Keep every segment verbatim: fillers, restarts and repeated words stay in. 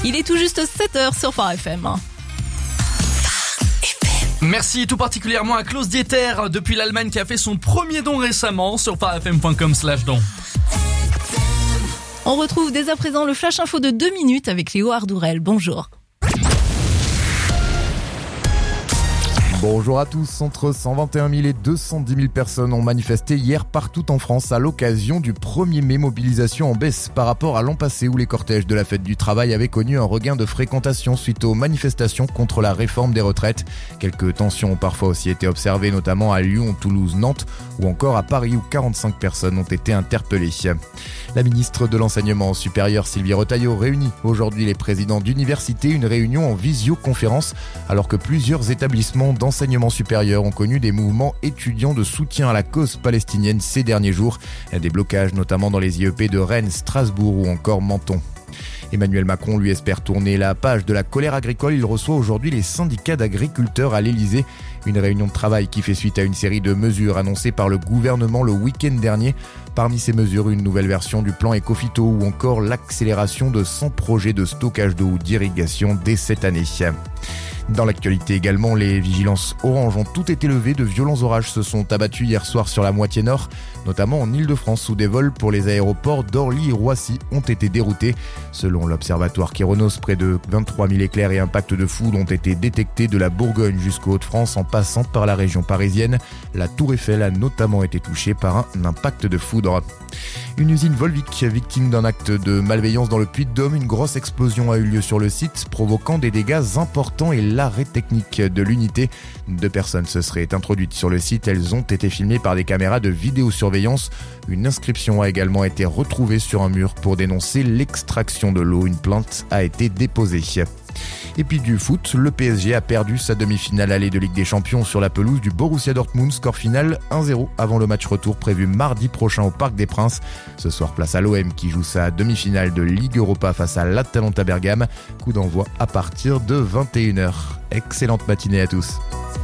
Il est tout juste sept heures sur Phare F M. Merci tout particulièrement à Klaus Dieter depuis l'Allemagne qui a fait son premier don récemment sur pharefm point com slash don. On retrouve dès à présent le Flash Info de deux minutes avec Léo Ardourel. Bonjour. Bonjour à tous, entre cent vingt et un mille et deux cent dix mille personnes ont manifesté hier partout en France à l'occasion du premier mai, mobilisation en baisse par rapport à l'an passé où les cortèges de la fête du travail avaient connu un regain de fréquentation suite aux manifestations contre la réforme des retraites. Quelques tensions ont parfois aussi été observées, notamment à Lyon, Toulouse, Nantes ou encore à Paris où quarante-cinq personnes ont été interpellées. La ministre de l'Enseignement supérieur Sylvie Retailleau réunit aujourd'hui les présidents d'universités, une réunion en visioconférence alors que plusieurs établissements d'enseignement supérieur ont connu des mouvements étudiants de soutien à la cause palestinienne ces derniers jours. Des blocages notamment dans les I E P de Rennes, Strasbourg ou encore Menton. Emmanuel Macron lui espère tourner la page de la colère agricole. Il reçoit aujourd'hui les syndicats d'agriculteurs à l'Elysée. Une réunion de travail qui fait suite à une série de mesures annoncées par le gouvernement le week-end dernier. Parmi ces mesures, une nouvelle version du plan Écophyto ou encore l'accélération de cent projets de stockage d'eau ou d'irrigation dès cette année. Dans l'actualité également, les vigilances orange ont toutes été levées. De violents orages se sont abattus hier soir sur la moitié nord, notamment en Île-de-France où des vols pour les aéroports d'Orly et Roissy ont été déroutés. Selon l'observatoire Kéronos, près de vingt-trois mille éclairs et impacts de foudre ont été détectés de la Bourgogne jusqu'aux Hauts-de-France en passant par la région parisienne. La Tour Eiffel a notamment été touchée par un impact de foudre. Une usine Volvic, victime d'un acte de malveillance dans le Puy-de-Dôme. Une grosse explosion a eu lieu sur le site, provoquant des dégâts importants et l'arrêt technique de l'unité. Deux personnes se seraient introduites sur le site. Elles ont été filmées par des caméras de vidéosurveillance. Une inscription a également été retrouvée sur un mur pour dénoncer l'extraction de l'eau. Une plainte a été déposée. Et puis du foot, le P S G a perdu sa demi-finale allée de Ligue des Champions sur la pelouse du Borussia Dortmund. Score final un zéro avant le match retour prévu mardi prochain au Parc des Princes. Ce soir, place à l'O M qui joue sa demi-finale de Ligue Europa face à l'Atalanta Bergame. Coup d'envoi à partir de vingt et une heures. Excellente matinée à tous.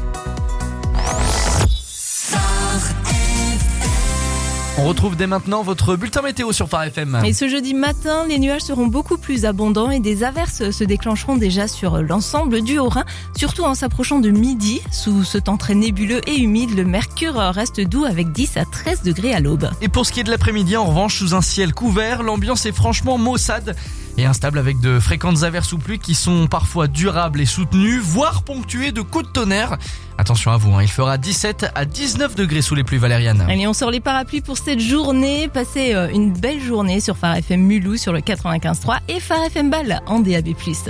On retrouve dès maintenant votre bulletin météo sur Phare F M. Et ce jeudi matin, les nuages seront beaucoup plus abondants et des averses se déclencheront déjà sur l'ensemble du Haut-Rhin, surtout en s'approchant de midi. Sous ce temps très nébuleux et humide, le mercure reste doux avec dix à treize degrés à l'aube. Et pour ce qui est de l'après-midi, en revanche, sous un ciel couvert, l'ambiance est franchement maussade et instable avec de fréquentes averses ou pluies qui sont parfois durables et soutenues, voire ponctuées de coups de tonnerre. Attention à vous, hein, il fera dix-sept à dix-neuf degrés sous les pluies valérianes. Allez, on sort les parapluies pour cette journée. Passez une belle journée sur Phare F M Mulhouse sur le quatre-vingt-quinze virgule trois et Phare F M Bâle en D A B plus.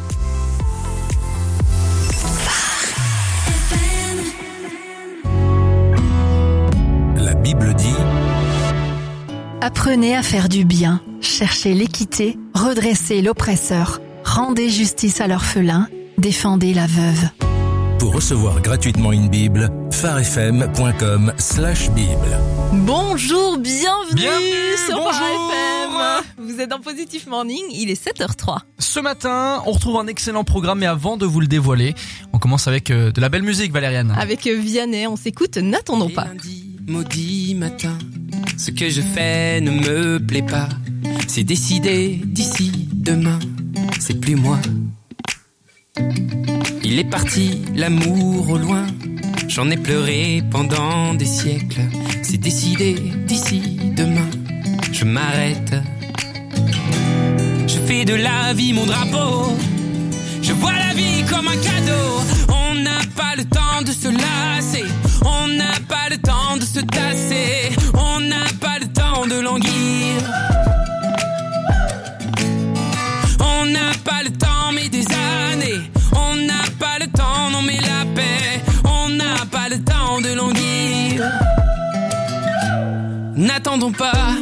La Bible dit: apprenez à faire du bien, cherchez l'équité, redressez l'oppresseur, rendez justice à l'orphelin, défendez la veuve. Pour recevoir gratuitement une Bible, pharefm point com slash bible. Bonjour, bienvenue, bienvenue sur bonjour. Phare F M. Vous êtes dans Positif Morning, il est sept heures trois. Ce matin, on retrouve un excellent programme, mais avant de vous le dévoiler, on commence avec euh, de la belle musique, Valériane. Avec Vianney, on s'écoute N'attendons pas. Lundi, maudit matin, ce que je fais ne me plaît pas. C'est décidé d'ici demain, c'est plus moi. Il est parti, l'amour au loin. J'en ai pleuré pendant des siècles. C'est décidé d'ici demain, je m'arrête. Je fais de la vie mon drapeau. Je vois la vie comme un cadeau. On n'a pas le temps de se lasser. On n'a pas le temps de se tasser. On n'a pas le temps de languir. On n'a pas le temps mais des années. On n'a pas le temps, non mais la paix. On n'a pas le temps de languir. N'attendons pas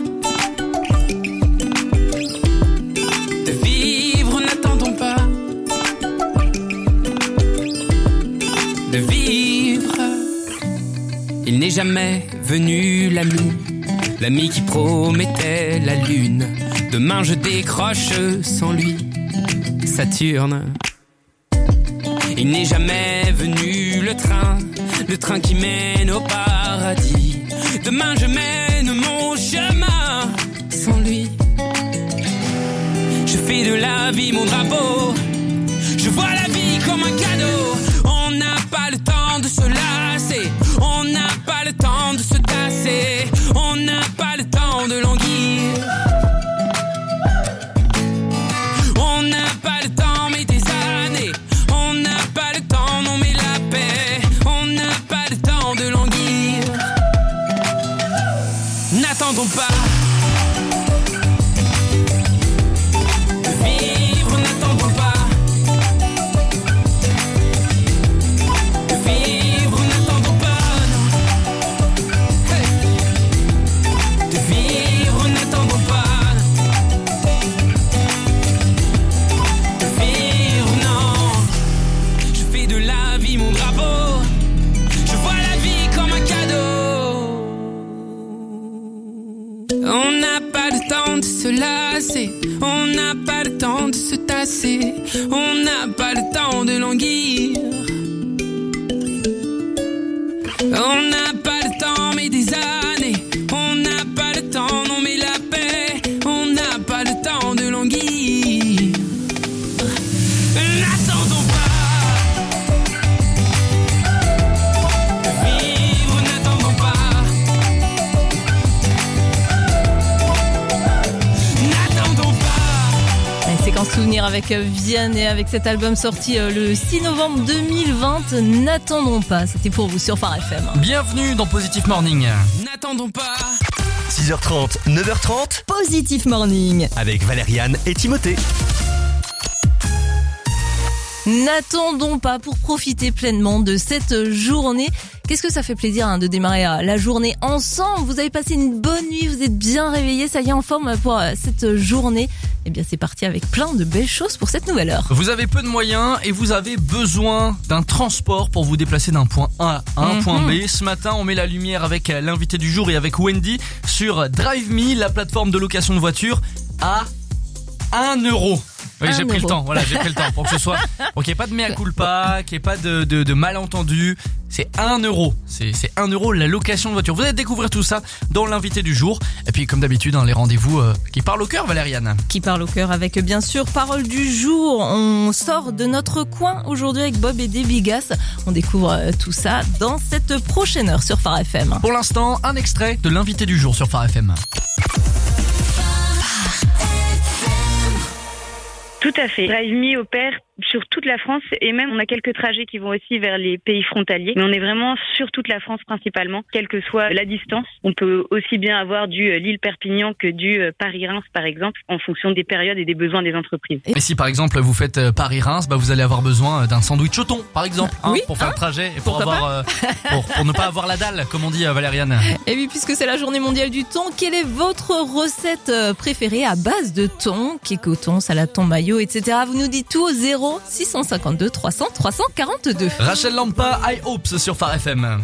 de vivre, n'attendons pas de vivre. Il n'est jamais venu l'ami, l'ami qui promettait la lune. Demain je décroche sans lui Saturne. Il n'est jamais venu le train, le train qui mène au paradis. Demain je mène mon chemin sans lui. Je fais fais de la vie mon drapeau. Je vois la vie comme un cadeau. On n'a pas le temps de se lasser. On n'a pas le temps de se tasser. On n'a pas le temps de languir. On n'a pas le temps mais des années. On n'a pas le temps, non mais la paix. On n'a pas le temps de languir. N'attendons pas. On n'a pas le temps de se tasser. On n'a pas le temps de languir. On n'a pas le temps mais des années. On n'a pas le temps, non mais la paix. On n'a pas le temps de languir. N'attendons pas. Séquence souvenir avec Vianney, avec cet album sorti le six novembre deux mille vingt. N'attendons pas, c'était pour vous sur Phare F M. Bienvenue dans Positive Morning. N'attendons pas. six heures trente, neuf heures trente. Positive Morning. Avec Valériane et Timothée. N'attendons pas pour profiter pleinement de cette journée. Qu'est-ce que ça fait plaisir hein, de démarrer la journée ensemble. Vous avez passé une bonne nuit, vous êtes bien réveillés, ça y est en forme pour cette journée. Eh bien c'est parti avec plein de belles choses pour cette nouvelle heure. Vous avez peu de moyens et vous avez besoin d'un transport pour vous déplacer d'un point A à un mm-hmm. point B. Ce matin on met la lumière avec l'invité du jour et avec Wendy sur Drive Me, la plateforme de location de voitures à un euro. Oui, j'ai pris le temps. Voilà, j'ai pris le temps pour que ce soit, pour qu'il n'y ait pas de mea culpa, qu'il n'y ait pas de, de, de malentendu. C'est un euro. C'est, c'est un euro la location de voiture. Vous allez découvrir tout ça dans l'invité du jour. Et puis, comme d'habitude, hein, les rendez-vous euh, qui parlent au cœur, Valériane. Qui parlent au cœur avec, bien sûr, parole du jour. On sort de notre coin aujourd'hui avec Bob et des Bigas. On découvre euh, tout ça dans cette prochaine heure sur Phare F M. Pour l'instant, un extrait de l'invité du jour sur Phare F M. Tout à fait. Drive Me opère sur toute la France et même on a quelques trajets qui vont aussi vers les pays frontaliers. Mais on est vraiment sur toute la France principalement, quelle que soit la distance. On peut aussi bien avoir du Lille-Perpignan que du Paris-Reims par exemple, en fonction des périodes et des besoins des entreprises. Et si par exemple vous faites Paris-Reims, bah vous allez avoir besoin d'un sandwich au thon par exemple, hein, oui, pour faire hein, le trajet et pour avoir, euh, pour, pour ne pas avoir la dalle, comme on dit Valériane. Et oui, puisque c'est la journée mondiale du thon, quelle est votre recette préférée à base de thon? Kiko thon, salade thon mayo, et cetera. Vous nous dites tout au zéro six cent cinquante-deux trois cents trois cent quarante-deux. Rachel Lampa, I Hopes sur Phare F M.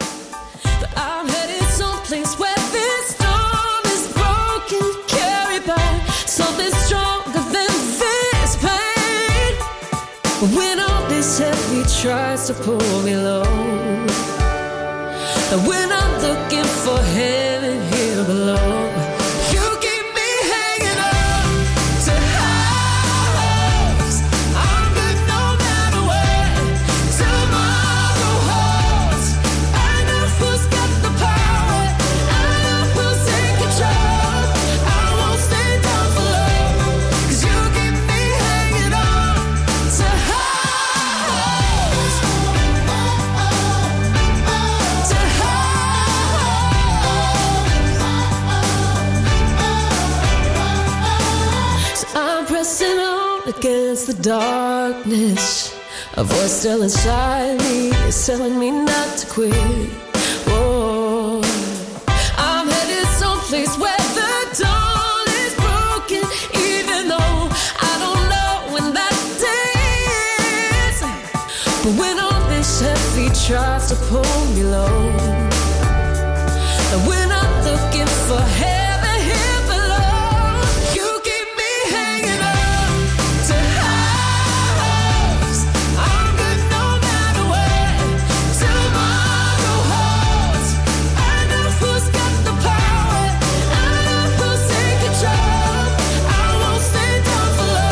When all this heavy tries to pull me low, when I'm looking for heaven here below, you keep me hanging on to highs. I'm good no matter where tomorrow holds. I know who's got the power, I know who's in control. I won't stay down for long, 'cause you keep me hanging on to highs. Pressing on against the darkness, a voice still inside me is telling me not to quit. Whoa. I'm headed someplace where the dawn is broken, even though I don't know when that day is. But when all this heavy tries to pull me low, and when I'm looking for heaven here below, you keep me hanging on to highs. I'm good no matter where tomorrow holds. I know who's got the power, I know who's in control. I won't stay down for long.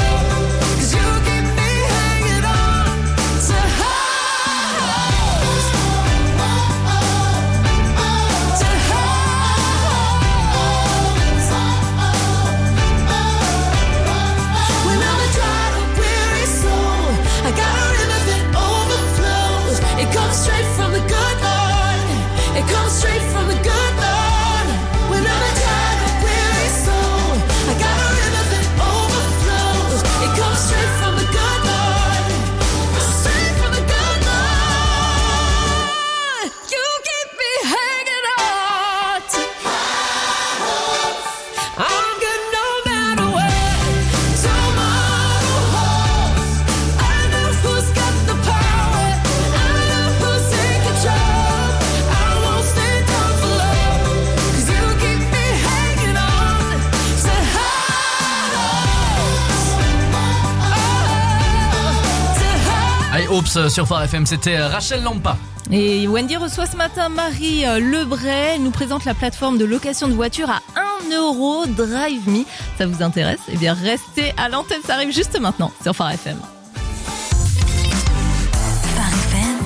Oops sur Phare F M, c'était Rachel Lampa. Et Wendy reçoit ce matin Marie Lebray. Elle nous présente la plateforme de location de voitures à un euro, Drive Me. Ça vous intéresse? Eh bien, restez à l'antenne, ça arrive juste maintenant sur Phare F M. Phare F M.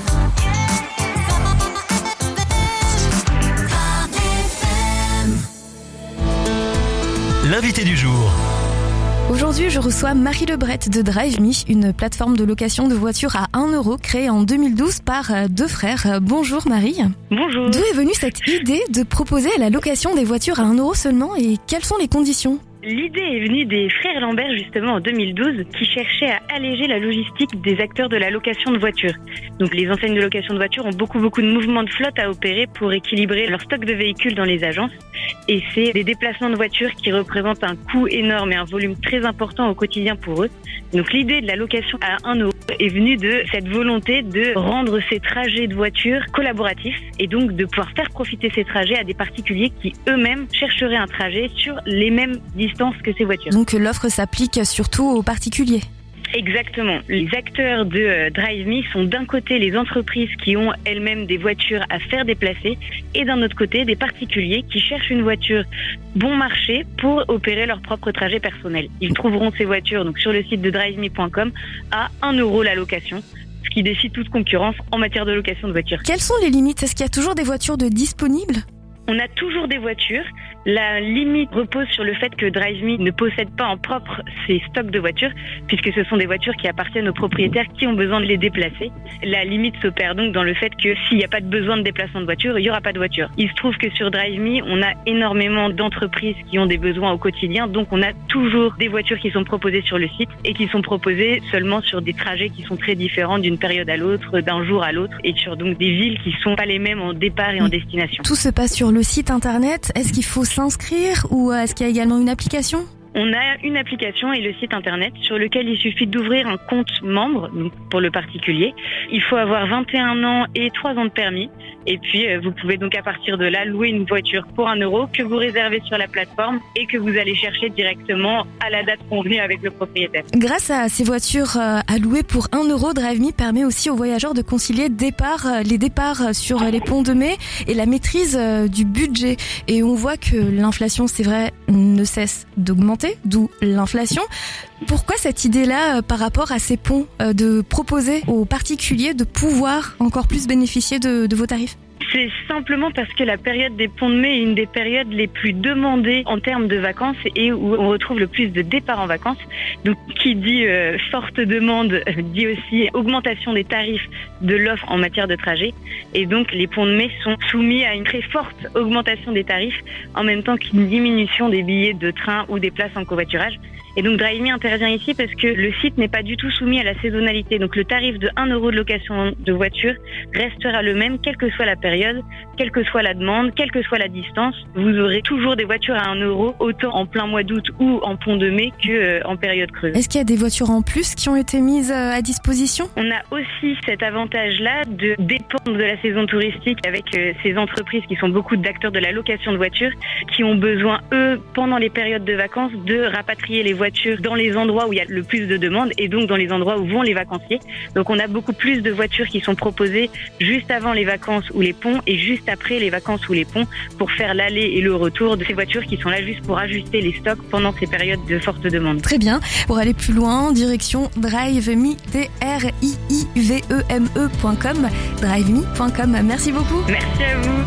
L'invité du jour. Aujourd'hui, je reçois Marie Lebray de Drive Me, une plateforme de location de voitures à un euro créée en deux mille douze par deux frères. Bonjour Marie. Bonjour. D'où est venue cette idée de proposer la location des voitures à un euro seulement et quelles sont les conditions ? L'idée est venue des frères Lambert justement en deux mille douze qui cherchaient à alléger la logistique des acteurs de la location de voitures. Donc les enseignes de location de voitures ont beaucoup beaucoup de mouvements de flotte à opérer pour équilibrer leur stock de véhicules dans les agences. Et c'est des déplacements de voitures qui représentent un coût énorme et un volume très important au quotidien pour eux. Donc l'idée de la location à un euro est venue de cette volonté de rendre ces trajets de voitures collaboratifs et donc de pouvoir faire profiter ces trajets à des particuliers qui eux-mêmes chercheraient un trajet sur les mêmes distances que ces voitures. Donc l'offre s'applique surtout aux particuliers. Exactement. Les acteurs de euh, Drive Me sont d'un côté les entreprises qui ont elles-mêmes des voitures à faire déplacer et d'un autre côté des particuliers qui cherchent une voiture bon marché pour opérer leur propre trajet personnel. Ils trouveront ces voitures donc sur le site de drive me point com à un euro la location, ce qui défie toute concurrence en matière de location de voitures. Quelles sont les limites ? Est-ce qu'il y a toujours des voitures de disponibles ? On a toujours des voitures. La limite repose sur le fait que Drive Me ne possède pas en propre ses stocks de voitures, puisque ce sont des voitures qui appartiennent aux propriétaires qui ont besoin de les déplacer. La limite s'opère donc dans le fait que s'il n'y a pas de besoin de déplacement de voiture, il n'y aura pas de voiture. Il se trouve que sur Drive Me, on a énormément d'entreprises qui ont des besoins au quotidien, donc on a toujours des voitures qui sont proposées sur le site et qui sont proposées seulement sur des trajets qui sont très différents d'une période à l'autre, d'un jour à l'autre, et sur donc des villes qui sont pas les mêmes en départ et en destination. Tout se passe sur le site internet. Est-ce qu'il faut s'inscrire ou est-ce qu'il y a également une application ? On a une application et le site internet sur lequel il suffit d'ouvrir un compte membre donc pour le particulier. Il faut avoir vingt et un ans et trois ans de permis. Et puis, vous pouvez donc à partir de là louer une voiture pour un euro que vous réservez sur la plateforme et que vous allez chercher directement à la date convenue avec le propriétaire. Grâce à ces voitures à louer pour un euro, Drive Me permet aussi aux voyageurs de concilier départ, les départs sur les ponts de mai et la maîtrise du budget. Et on voit que l'inflation, c'est vrai, ne cesse d'augmenter, d'où l'inflation. Pourquoi cette idée-là par rapport à ces ponts de proposer aux particuliers de pouvoir encore plus bénéficier de, de vos tarifs ? C'est simplement parce que la période des ponts de mai est une des périodes les plus demandées en termes de vacances et où on retrouve le plus de départs en vacances. Donc, qui dit euh, forte demande euh, dit aussi augmentation des tarifs de l'offre en matière de trajet. Et donc, les ponts de mai sont soumis à une très forte augmentation des tarifs en même temps qu'une diminution des billets de train ou des places en covoiturage. Et donc Drive Me intervient ici parce que le site n'est pas du tout soumis à la saisonnalité. Donc le tarif de un euro de location de voiture restera le même quelle que soit la période, quelle que soit la demande, quelle que soit la distance. Vous aurez toujours des voitures à un euro, autant en plein mois d'août ou en pont de mai que euh, en période creuse. Est-ce qu'il y a des voitures en plus qui ont été mises à disposition ? On a aussi cet avantage-là de dépendre de la saison touristique avec euh, ces entreprises qui sont beaucoup d'acteurs de la location de voitures qui ont besoin, eux, pendant les périodes de vacances, de rapatrier les voitures dans les endroits où il y a le plus de demandes et donc dans les endroits où vont les vacanciers. Donc on a beaucoup plus de voitures qui sont proposées juste avant les vacances ou les ponts et juste après les vacances ou les ponts pour faire l'aller et le retour de ces voitures qui sont là juste pour ajuster les stocks pendant ces périodes de forte demande. Très bien. Pour aller plus loin, direction driveme, D R I I V E M E point com, driveme point com. Merci beaucoup. Merci à vous.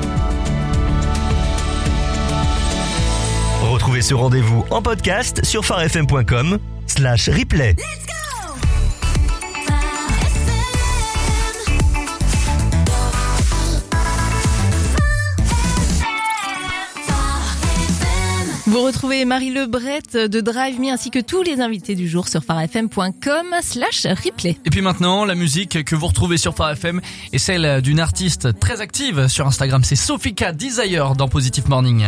Retrouvez ce rendez-vous en podcast sur pharefm point com slash replay. Vous retrouvez Marie Lebray de Drive Me ainsi que tous les invités du jour sur pharefm point com slash replay. Et puis maintenant, la musique que vous retrouvez sur Phare F M est celle d'une artiste très active sur Instagram. C'est Sofika Desire dans Positive Morning.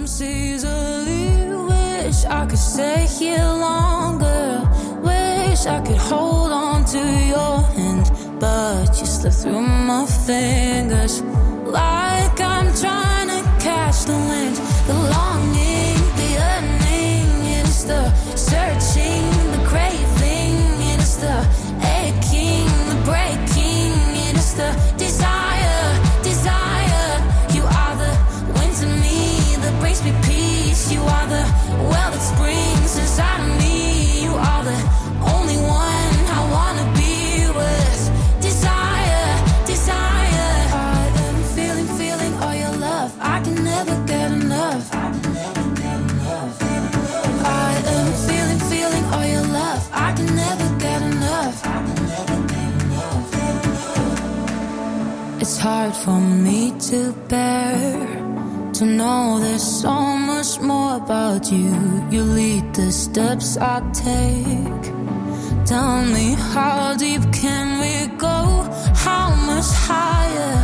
Wish I could stay here longer. Wish I could hold on to your hand, but you slip through my fingers like I'm trying to catch the wind. The longing, the yearning, it is the searching, the craving, it is the aching, the hard for me to bear. To know there's so much more about you. You lead the steps I take. Tell me, how deep can we go? How much higher?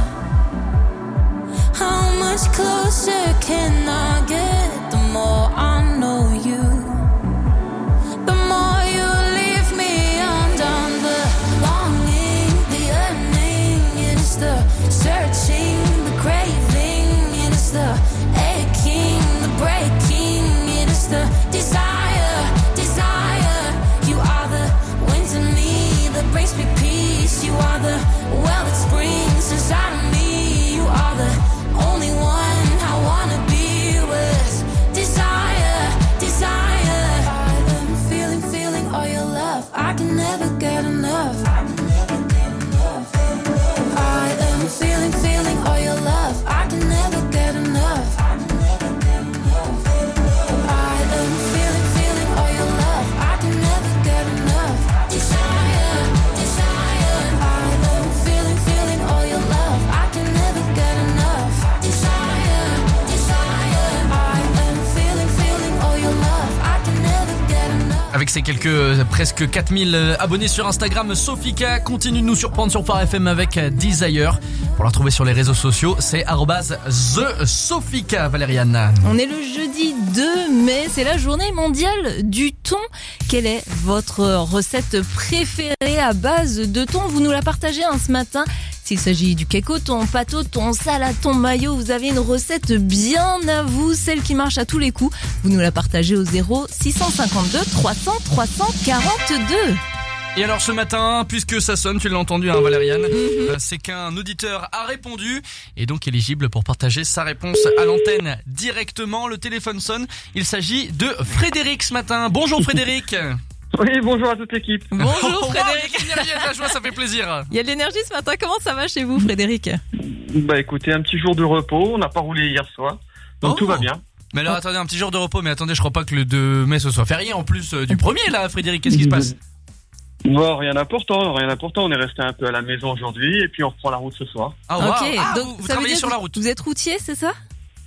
How much closer can I get? The more I know you, the more you leave me undone. The longing, the yearning, it is the searching, the craving, it is the aching, the breaking, it is the desire, desire. You are the wind to me that brings me peace. You are the well that springs inside of me. You are the only one I wanna be with. Desire, desire. I am feeling, feeling all your love. I can never get enough. I am feeling, feeling all your love. I can never get enough. I am feeling, feeling all your love. I can never get enough. Desire, desire. I am feeling, feeling all your love. I can never get enough. Desire, desire. I am feeling, feeling all your love. I can never get enough. Avec ses quelques euh, presque quatre mille euh, abonnés sur Instagram, Sofika continue de nous surprendre sur Phare F M avec euh, Desire. Pour la retrouver sur les réseaux sociaux, c'est arobase the Sofika, Valériane. On est le jeudi deux mai, c'est la journée mondiale du thon. Quelle est votre recette préférée à base de thon? Vous nous la partagez hein, ce matin. S'il s'agit du cake au thon, pâte au thon, salade thon mayo, vous avez une recette bien à vous, celle qui marche à tous les coups. Vous nous la partagez au zéro six cent cinquante-deux trois cents trois cent quarante-deux. Et alors ce matin, puisque ça sonne, tu l'as entendu hein, Valériane, mm-hmm. euh, c'est qu'un auditeur a répondu et donc éligible pour partager sa réponse à l'antenne directement. Le téléphone sonne, il s'agit de Frédéric ce matin. Bonjour Frédéric. Oui, bonjour à toute l'équipe. Bonjour Frédéric. Il y a de la joie, ça fait plaisir. Il y a de l'énergie ce matin, comment ça va chez vous Frédéric? Bah écoutez, un petit jour de repos, on n'a pas roulé hier soir, donc oh. tout va bien. Mais alors attendez, un petit jour de repos, mais attendez, je crois pas que le deux mai ce soit férié en plus euh, du premier là Frédéric, qu'est-ce qui se passe? Bon, rien d'important, rien d'important, on est resté un peu à la maison aujourd'hui et puis on reprend la route ce soir. Ah, wow. Ok, ah, donc vous, vous ça travaillez veut dire sur la route. Vous êtes routier, c'est ça?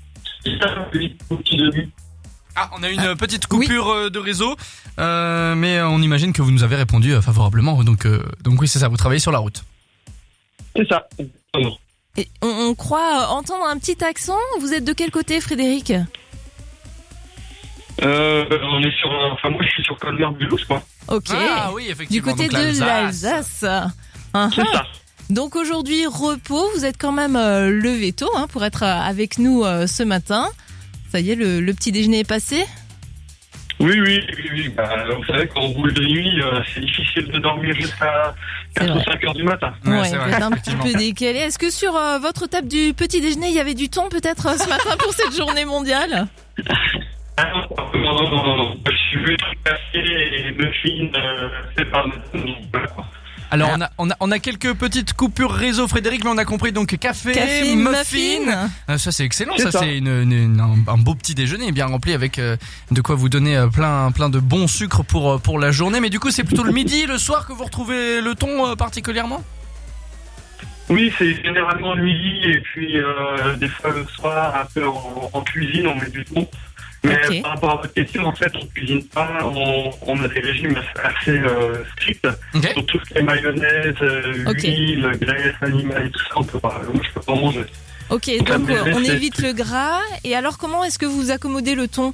Ah, on a une petite coupure oui. de réseau, euh, mais on imagine que vous nous avez répondu favorablement, donc, euh, donc oui c'est ça, vous travaillez sur la route. C'est ça. Et on, on croit entendre un petit accent, vous êtes de quel côté Frédéric? Euh, on est sur, enfin moi je suis sur Colmar-Mulhouse quoi. Ok. Ah oui, effectivement. Du côté donc, de l'Alsace. l'Alsace. Uh-huh. C'est ça. Donc aujourd'hui repos, vous êtes quand même euh, levé tôt hein, pour être euh, avec nous euh, ce matin. Ça y est, le, le petit déjeuner est passé? Oui, oui, oui, oui. Bah, vous savez, quand on roule de nuit, euh, c'est difficile de dormir jusqu'à quatre ou cinq heures du matin. Ouais, ouais vous êtes un petit peu décalé. Est-ce que sur euh, votre table du petit déjeuner, il y avait du thon peut-être euh, ce matin pour cette journée mondiale? Ah non, non, non, non, non. Je suis venu café et muffins, euh, c'est pas Alors, on a, on a, on a quelques petites coupures réseau, Frédéric, mais on a compris donc café, café muffin. muffin. Euh, ça, c'est excellent. C'est ça, ça, c'est une, une, une, un, un beau petit déjeuner bien rempli avec euh, de quoi vous donner euh, plein, plein de bons sucres pour, pour la journée. Mais du coup, c'est plutôt le midi, le soir que vous retrouvez le thon euh, particulièrement? Oui, c'est généralement le midi et puis euh, des fois le soir, un peu en, en cuisine, on met du thon. Mais okay. Par rapport à votre question, en fait, on ne cuisine pas, on, on a des régimes assez euh, stricts. Okay. Sur tout ce qui est mayonnaise, euh, okay. huile, graisse animale et tout ça, on peut pas, moi je peux pas manger. Ok, donc, donc euh, on évite le gras. Et alors, comment est-ce que vous accommodez le thon?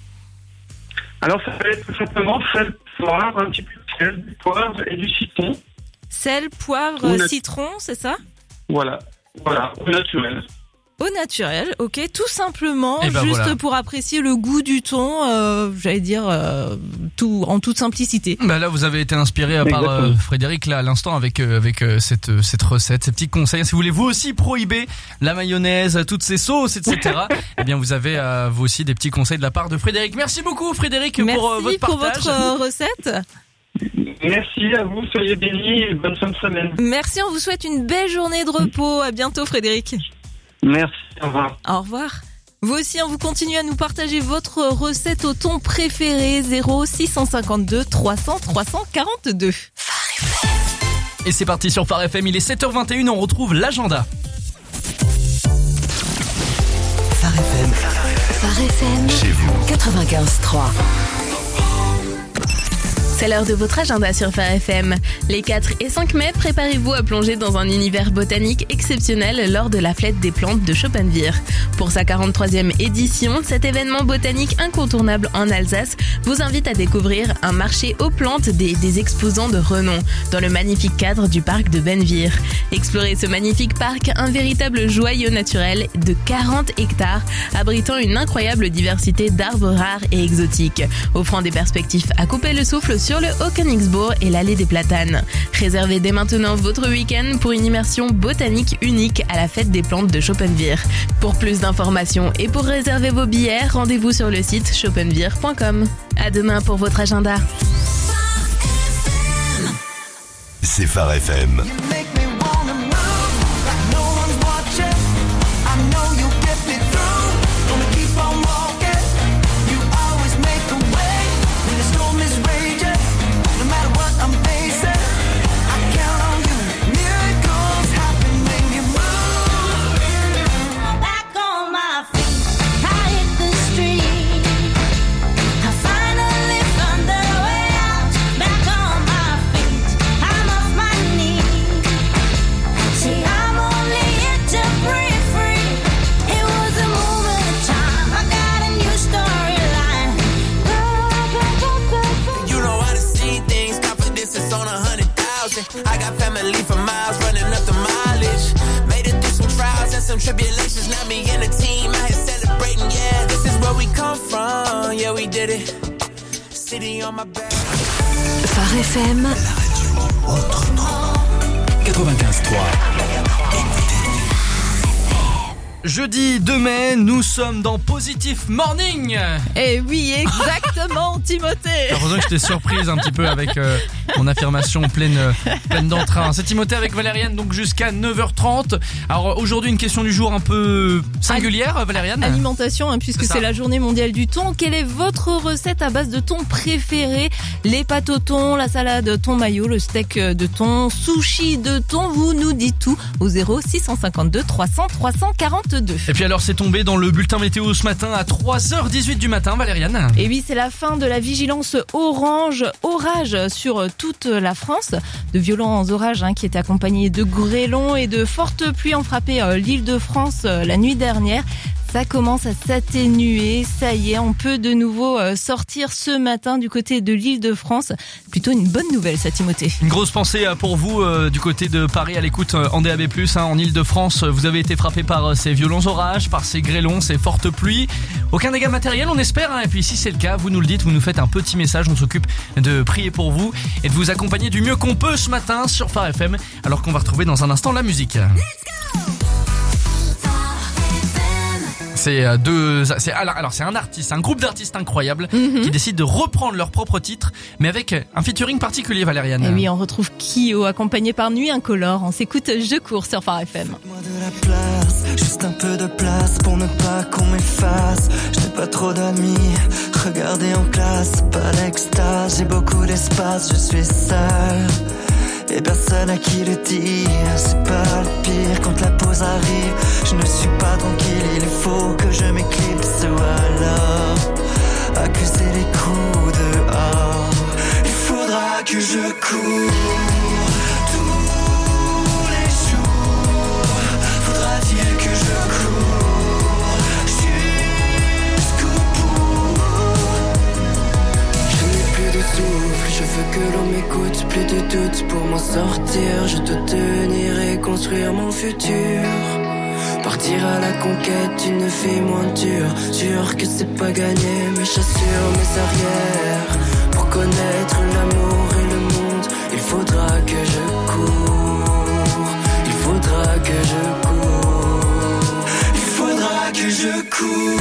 Alors, ça va être tout simplement sel, poivre, un petit peu de sel, du poivre et du citron. Sel, poivre, nat- citron, c'est ça? Voilà, voilà, au naturel. Au naturel, ok, tout simplement, ben juste voilà. pour apprécier le goût du thon, euh, j'allais dire euh, tout en toute simplicité. Bah là, vous avez été inspiré par euh, Frédéric là à l'instant avec euh, avec euh, cette euh, cette recette, ces petits conseils. Si vous voulez vous aussi prohiber la mayonnaise, toutes ces sauces, et cetera. Eh bien, vous avez euh, vous aussi des petits conseils de la part de Frédéric. Merci beaucoup, Frédéric, Merci pour euh, votre partage. Merci pour votre euh, recette. Merci à vous, soyez bénis et bonne fin de semaine. Merci, on vous souhaite une belle journée de repos. À bientôt, Frédéric. Merci, au revoir. Au revoir. Vous aussi, on vous continue à nous partager votre recette au thon préféré. Zéro six cent cinquante-deux trois cents trois cent quarante-deux. Et c'est parti sur Phare F M, il est sept heures vingt et une, on retrouve l'agenda. F M. Phare F M. Chez vous. quatre-vingt-quinze trois. C'est l'heure de votre agenda sur Phare F M. Les quatre et cinq mai, préparez-vous à plonger dans un univers botanique exceptionnel lors de la fête des plantes de Schoppenwirth. Pour sa quarante-troisième édition, cet événement botanique incontournable en Alsace vous invite à découvrir un marché aux plantes des, des exposants de renom dans le magnifique cadre du parc de Benvir. Explorez ce magnifique parc, un véritable joyau naturel de quarante hectares, abritant une incroyable diversité d'arbres rares et exotiques, offrant des perspectives à couper le souffle sur le Haut-Königsbourg et l'allée des Platanes. Réservez dès maintenant votre week-end pour une immersion botanique unique à la fête des plantes de Schoppenwirth. Pour plus d'informations et pour réserver vos billets, rendez-vous sur le site schoppenwirth point com. À demain pour votre agenda. C'est Phare F M. I got family for miles running up the mileage. Made it through some trials and some tribulations. Now me and the team out here celebrating. Yeah, this is where we come from. Yeah, we did it. City on my back. Phare F M. La radio autrement. quatre-vingt-quinze trois. Jeudi deux mai, nous sommes dans Positive Morning. Eh oui, exactement, Timothée. J'ai l'impression que je t'ai surprise un petit peu avec euh, mon affirmation pleine, euh, pleine d'entrain. C'est Timothée avec Valériane, donc jusqu'à neuf heures trente. Alors aujourd'hui, une question du jour un peu singulière, Valériane. Alimentation, hein, puisque c'est, c'est la journée mondiale du thon. Quelle est votre recette à base de thon préférée? Les pâtes au thon, la salade thon mayo, le steak de thon, sushi de thon. Vous nous dites tout au zéro six cent cinquante-deux trois cents trois cent quarante-deux. Et puis alors c'est tombé dans le bulletin météo ce matin à trois heures dix-huit du matin, Valériane. Et oui, c'est la fin de la vigilance orange, orage sur toute la France. De violents orages hein, qui étaient accompagnés de grêlons et de fortes pluies ont frappé euh, l'Île-de-France euh, la nuit dernière. Ça commence à s'atténuer, ça y est, on peut de nouveau sortir ce matin du côté de l'Île-de-France. Plutôt une bonne nouvelle, ça, Timothée. Une grosse pensée pour vous euh, du côté de Paris à l'écoute en D A B plus, hein, en Île-de-France. Vous avez été frappé par ces violents orages, par ces grêlons, ces fortes pluies. Aucun dégât matériel, on espère. Hein, et puis si c'est le cas, vous nous le dites, vous nous faites un petit message. On s'occupe de prier pour vous et de vous accompagner du mieux qu'on peut ce matin sur Phare F M. Alors qu'on va retrouver dans un instant la musique. C'est deux, c'est alors c'est un artiste, un groupe d'artistes incroyables mm-hmm. qui décident de reprendre leur propre titre, mais avec un featuring particulier, Valériane. Et oui, on retrouve Kyo accompagné par Nuit Incolore. On s'écoute Je cours sur Phare F M. Moi de la place, juste un peu de place pour ne pas qu'on m'efface. Je n'ai pas trop d'amis, regardez en classe, pas l'extase. J'ai beaucoup d'espace, je suis seul. Et personne à qui le dire, c'est pas le pire quand la pause arrive. Je ne suis pas tranquille, il faut que je m'éclipse ou alors accuser les coups dehors. Il faudra que je cours tous les jours. Faudra-t-il que je cours jusqu'au bout. Je n'ai plus de souffle, je veux que l'on m'écoute, plus de doute pour m'en sortir. Je dois tenir et construire mon futur. Partir à la conquête d'une vie moins dure. Sûr que c'est pas gagné, mais j'assure mes arrières. Pour connaître l'amour et le monde, il faudra que je cours. Il faudra que je cours. Il faudra que je cours.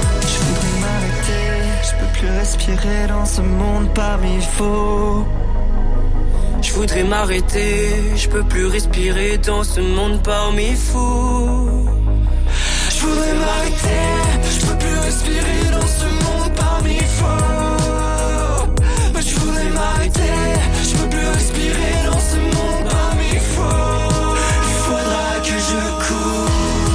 Respirer dans ce monde parmi faux. Je voudrais m'arrêter, je peux plus respirer dans ce monde parmi fous. Je voudrais m'arrêter, je peux plus respirer dans ce monde parmi fous. Je voudrais m'arrêter, je peux plus respirer dans ce monde parmi fous. Il faudra que je cours.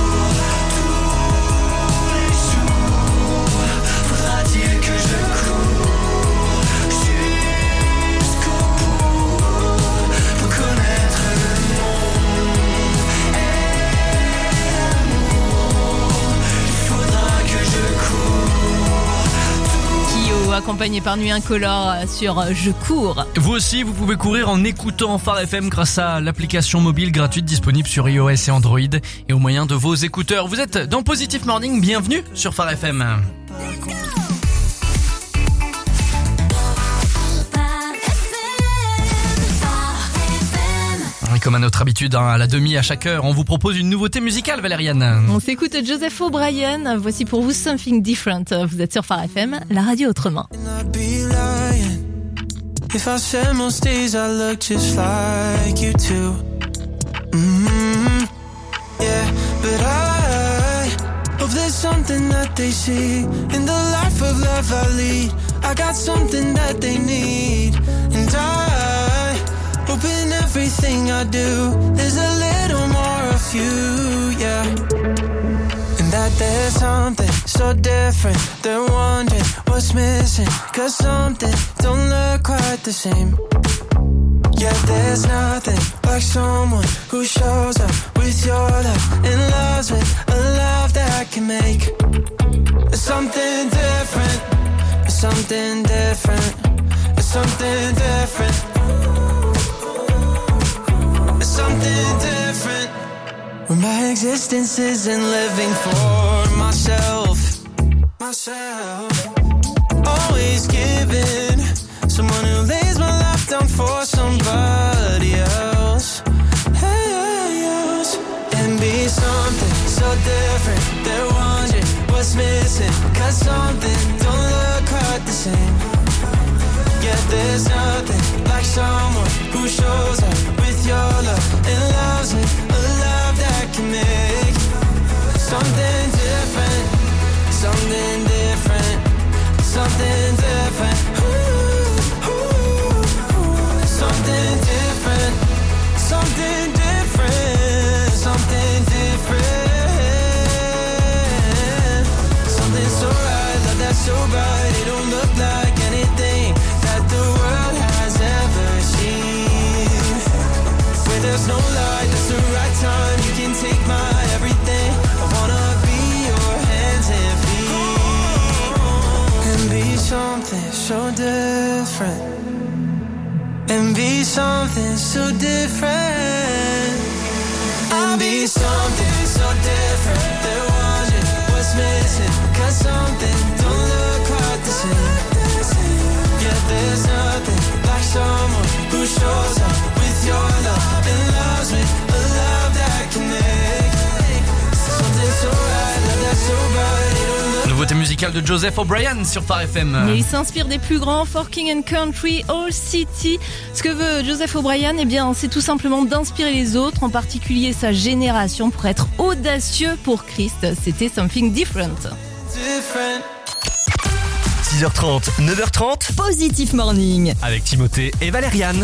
Accompagné par Nuit Incolore sur Je cours. Vous aussi, vous pouvez courir en écoutant Phare F M grâce à l'application mobile gratuite disponible sur iOS et Android et au moyen de vos écouteurs. Vous êtes dans Positive Morning, bienvenue sur Phare F M. Et comme à notre habitude, hein, à la demi, à chaque heure, on vous propose une nouveauté musicale, Valériane. On s'écoute Joseph O'Brien. Voici pour vous Something Different. Vous êtes sur Phare F M, la radio autrement. If I said most days I look just like you too. Mm-hmm. Yeah, but I hope there's something that they see in the life of love I lead. I got something that they need, and I hope in everything I do there's a little more of you, yeah. And that there's something so different. They're wondering what's missing, cause something don't look quite the same. Yeah, there's nothing like someone who shows up with your love and loves with a love that can make something different, something different, something different, something different. When my existence isn't living for myself, myself. Always giving, someone who lays my life down for somebody else, else. And be something so different. They're wondering what's missing, cause something don't look quite the same. Yeah, there's nothing like someone who shows up with your love and loves with a love that can make something different, something different, something different. Ooh, ooh, something different, something different, something different. Something so right, love that's so bright, it don't look like anything that the world has ever seen. Where there's no light, that's the right time. You can take my everything. I wanna be your hands and feet, and be something so different, and be something so different, and be something so different. They're wondering what's missing, cause something don't look quite the same. Yeah, there's nothing like someone who shows up with your love and loves with a love that can make something so right, love that's so bright, it don't look. Nouveauté musicale de Joseph O'Brien sur Phare F M. Et il s'inspire des plus grands, For King and Country, All City. Ce que veut Joseph O'Brien, eh bien, c'est tout simplement d'inspirer les autres, en particulier sa génération, pour être audacieux pour Christ. C'était Something Different. Different. six heures trente, neuf heures trente. Positive Morning. Avec Timothée et Valériane.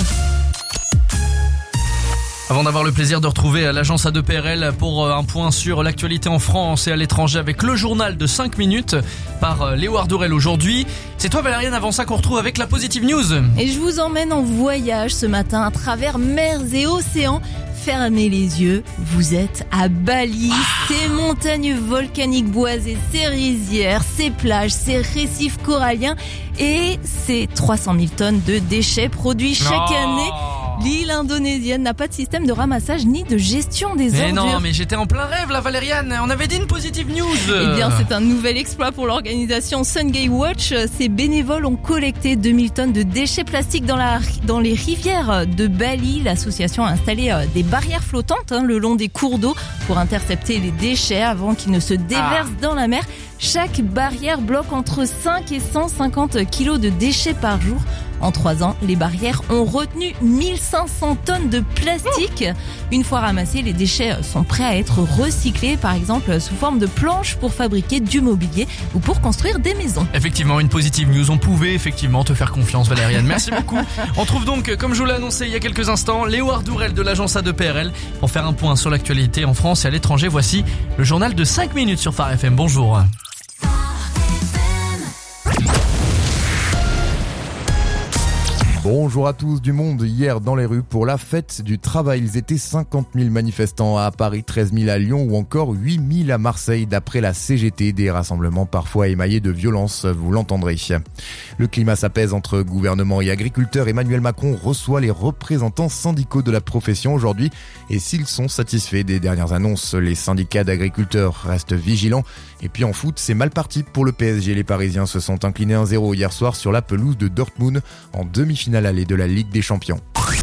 Avant d'avoir le plaisir de retrouver l'agence A deux P R L pour un point sur l'actualité en France et à l'étranger avec le journal de cinq minutes par Léo Ardorel aujourd'hui. C'est toi Valériane, avant ça qu'on retrouve avec la Positive News. Et je vous emmène en voyage ce matin à travers mers et océans. Fermez les yeux, vous êtes à Bali. Ces montagnes volcaniques boisées, ces rizières, ces plages, ces récifs coralliens et ces trois cent mille tonnes de déchets produits chaque oh. année. L'île indonésienne n'a pas de système de ramassage ni de gestion des mais ordures. Non, mais j'étais en plein rêve là Valériane, on avait dit une Positive News. Eh bien, c'est un nouvel exploit pour l'organisation Sungei Watch. Ces bénévoles ont collecté deux mille tonnes de déchets plastiques dans, la, dans les rivières de Bali. L'association a installé des barrières flottantes hein, le long des cours d'eau pour intercepter les déchets avant qu'ils ne se déversent ah. dans la mer. Chaque barrière bloque entre cinq et cent cinquante kilos de déchets par jour. En trois ans, les barrières ont retenu mille cinq cents tonnes de plastique. Une fois ramassés, les déchets sont prêts à être recyclés, par exemple sous forme de planches pour fabriquer du mobilier ou pour construire des maisons. Effectivement, une positive news. On pouvait effectivement te faire confiance, Valériane. Merci beaucoup. On trouve donc, comme je vous l'ai annoncé il y a quelques instants, Léo Ardourel de l'agence A deux P R L pour faire un point sur l'actualité en France et à l'étranger. Voici le journal de cinq minutes sur Phare F M. Bonjour. Bonjour à tous. Du monde hier dans les rues pour la fête du travail. Ils étaient cinquante mille manifestants à Paris, treize mille à Lyon ou encore huit mille à Marseille d'après la C G T. Des rassemblements parfois émaillés de violence, vous l'entendrez. Le climat s'apaise entre gouvernement et agriculteurs. Emmanuel Macron reçoit les représentants syndicaux de la profession aujourd'hui. Et s'ils sont satisfaits des dernières annonces, les syndicats d'agriculteurs restent vigilants. Et puis en foot, c'est mal parti pour le P S G. Les Parisiens se sont inclinés un zéro hier soir sur la pelouse de Dortmund en demi-finale allée de la Ligue des Champions.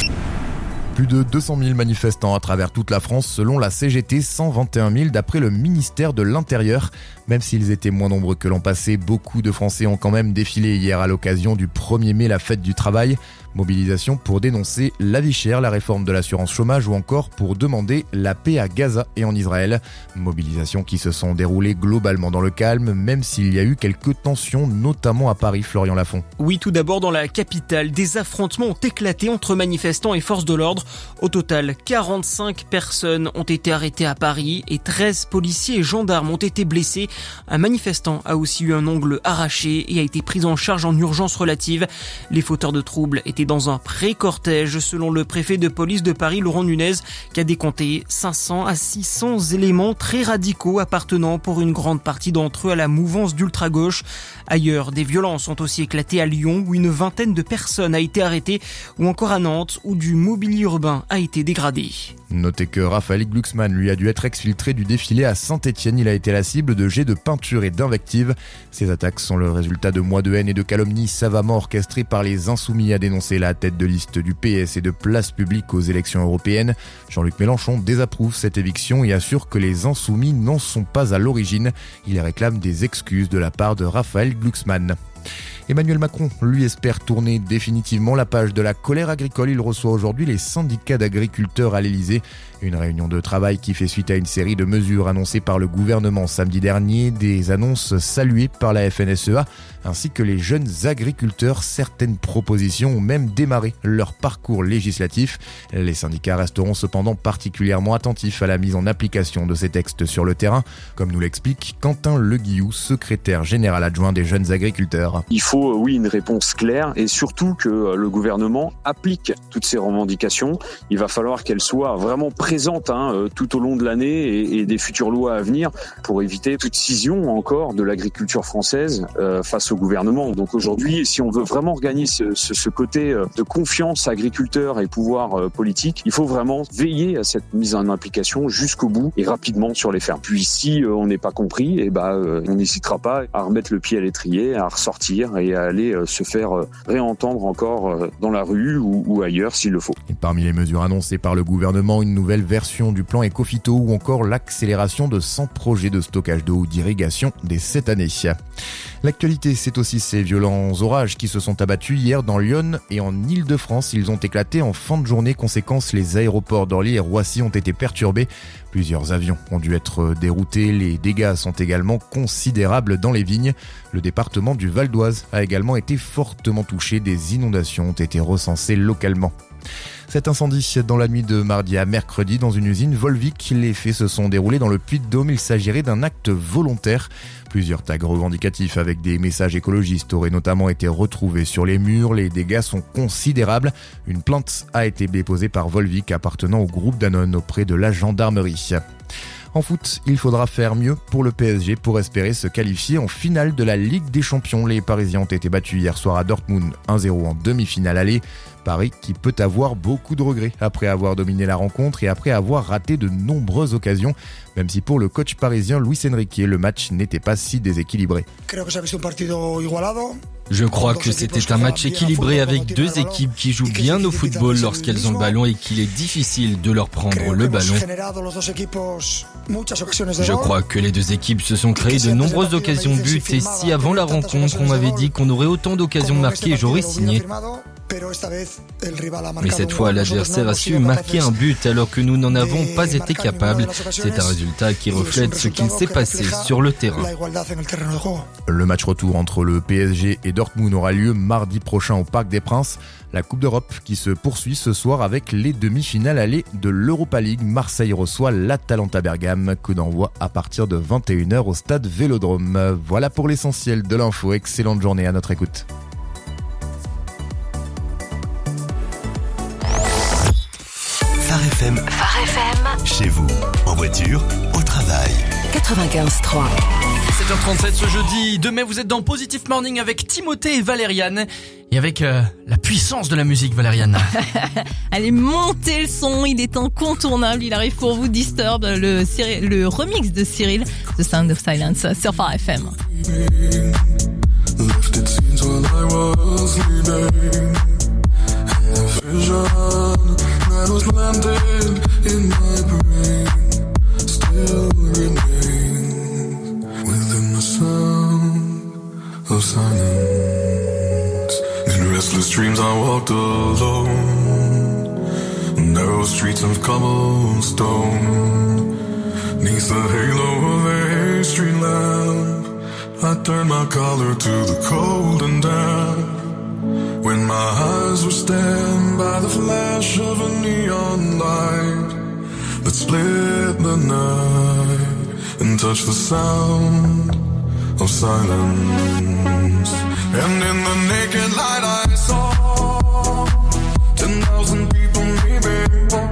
Plus de deux cent mille manifestants à travers toute la France selon la C G T, cent vingt et un mille d'après le ministère de l'Intérieur. Même s'ils étaient moins nombreux que l'an passé, beaucoup de Français ont quand même défilé hier à l'occasion du premier mai, la fête du travail. Mobilisation pour dénoncer la vie chère, la réforme de l'assurance chômage ou encore pour demander la paix à Gaza et en Israël. Mobilisations qui se sont déroulées globalement dans le calme, même s'il y a eu quelques tensions, notamment à Paris. Florian Lafont. Oui, tout d'abord dans la capitale, des affrontements ont éclaté entre manifestants et forces de l'ordre. Au total, quarante-cinq personnes ont été arrêtées à Paris et treize policiers et gendarmes ont été blessés. Un manifestant a aussi eu un ongle arraché et a été pris en charge en urgence relative. Les fauteurs de troubles étaient dans un pré-cortège, selon le préfet de police de Paris, Laurent Nunez, qui a décompté cinq cents à six cents éléments très radicaux appartenant pour une grande partie d'entre eux à la mouvance d'ultra-gauche. Ailleurs, des violences ont aussi éclaté à Lyon, où une vingtaine de personnes a été arrêtée, ou encore à Nantes, où du mobilier urbain a été dégradé. Notez que Raphaël Glucksmann, lui, a dû être exfiltré du défilé à Saint-Etienne. Il a été la cible de jets de peinture et d'invectives. Ces attaques sont le résultat de mois de haine et de calomnies savamment orchestrés par les Insoumis, a dénoncé la tête de liste du P S et de Place Publique aux élections européennes. Jean-Luc Mélenchon désapprouve cette éviction et assure que les Insoumis n'en sont pas à l'origine. Il réclame des excuses de la part de Raphaël Glucksmann. Emmanuel Macron, lui, espère tourner définitivement la page de la colère agricole. Il reçoit aujourd'hui les syndicats d'agriculteurs à l'Elysée. Une réunion de travail qui fait suite à une série de mesures annoncées par le gouvernement samedi dernier, des annonces saluées par la F N S E A, ainsi que les jeunes agriculteurs. Certaines propositions ont même démarré leur parcours législatif. Les syndicats resteront cependant particulièrement attentifs à la mise en application de ces textes sur le terrain, comme nous l'explique Quentin Le Guillou, secrétaire général adjoint des jeunes agriculteurs. Il faut, oui, une réponse claire et surtout que le gouvernement applique toutes ces revendications. Il va falloir qu'elles soient vraiment présentes hein, tout au long de l'année et, et des futures lois à venir pour éviter toute scission encore de l'agriculture française euh, face au gouvernement. Donc aujourd'hui, si on veut vraiment regagner ce, ce, ce côté de confiance agriculteur et pouvoir euh, politique, il faut vraiment veiller à cette mise en application jusqu'au bout et rapidement sur les fermes. Puis si euh, on n'est pas compris, eh ben, euh, on n'hésitera pas à remettre le pied à l'étrier, à ressortir et à aller euh, se faire euh, réentendre encore euh, dans la rue ou, ou ailleurs s'il le faut. Et parmi les mesures annoncées par le gouvernement, une nouvelle version du plan Ecophyto ou encore l'accélération de cent projets de stockage d'eau ou d'irrigation dès cette année. L'actualité, c'est aussi ces violents orages qui se sont abattus hier dans Lyon et en Île-de-France. Ils ont éclaté en fin de journée. Conséquence, les aéroports d'Orly et Roissy ont été perturbés. Plusieurs avions ont dû être déroutés. Les dégâts sont également considérables dans les vignes. Le département du Val d'Oise a également été fortement touché. Des inondations ont été recensées localement. Cet incendie dans la nuit de mardi à mercredi dans une usine Volvic. Les faits se sont déroulés dans le Puy-de-Dôme. Il s'agirait d'un acte volontaire. Plusieurs tags revendicatifs avec des messages écologistes auraient notamment été retrouvés sur les murs. Les dégâts sont considérables. Une plainte a été déposée par Volvic appartenant au groupe Danone auprès de la gendarmerie. En foot, il faudra faire mieux pour le P S G pour espérer se qualifier en finale de la Ligue des Champions. Les Parisiens ont été battus hier soir à Dortmund un zéro en demi-finale aller. Paris qui peut avoir beaucoup de regrets après avoir dominé la rencontre et après avoir raté de nombreuses occasions, même si pour le coach parisien Luis Enrique, le match n'était pas si déséquilibré. Creo que se ha visto un partido igualado. Je crois que c'était un match équilibré avec deux équipes qui jouent bien au football lorsqu'elles ont le ballon et qu'il est difficile de leur prendre le ballon. Je crois que les deux équipes se sont créées de nombreuses occasions de but et si avant la rencontre on m'avait dit qu'on aurait autant d'occasions de marquer, j'aurais signé. Mais cette fois, l'adversaire a su marquer un but alors que nous n'en avons pas été capables. C'est un résultat qui reflète ce qu'il s'est passé sur le terrain. Le match retour entre le P S G et Dortmund aura lieu mardi prochain au Parc des Princes. La Coupe d'Europe qui se poursuit ce soir avec les demi-finales allées de l'Europa League. Marseille reçoit l'Atalanta Bergame. Coup d'envoi à partir de vingt et une heures au stade Vélodrome. Voilà pour l'essentiel de l'info. Excellente journée à notre écoute. Phare F M. Phare F M. Chez vous, en voiture, au travail. quatre-vingt-quinze trois. sept heures trente-sept ce jeudi deux mai, vous êtes dans Positive Morning avec Timothée et Valériane. Et avec euh, la puissance de la musique, Valériane. Allez, montez le son, il est incontournable. Il arrive pour vous, Disturb, le, le remix de Cyril, The Sound of Silence, sur Phare F M. Lifted scenes while I was leaving, and the vision that was landed in my brain still remains within the sound of silence. In restless dreams I walked alone, narrow streets of cobblestone, neath the halo of a street lamp I turned my collar to the cold and damp. When my eyes were stabbed by the flash of a neon light that split the night and touched the sound of silence. And in the naked light I saw ten thousand people maybe,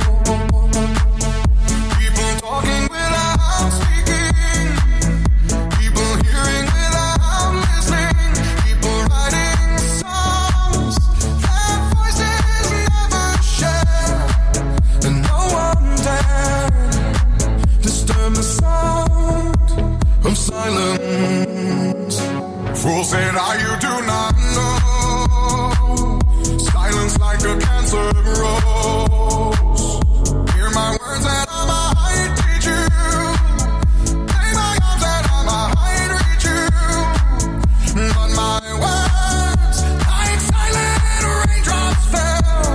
people talking without speaking, people hearing without listening, people writing songs that voices never share, and no one dared disturb the sound of silence. Fool said, "Ah, you do not know. Silence like a cancer grows. Hear my words that I might teach you. Take my arms that I might reach you. But my words, like silent raindrops, fell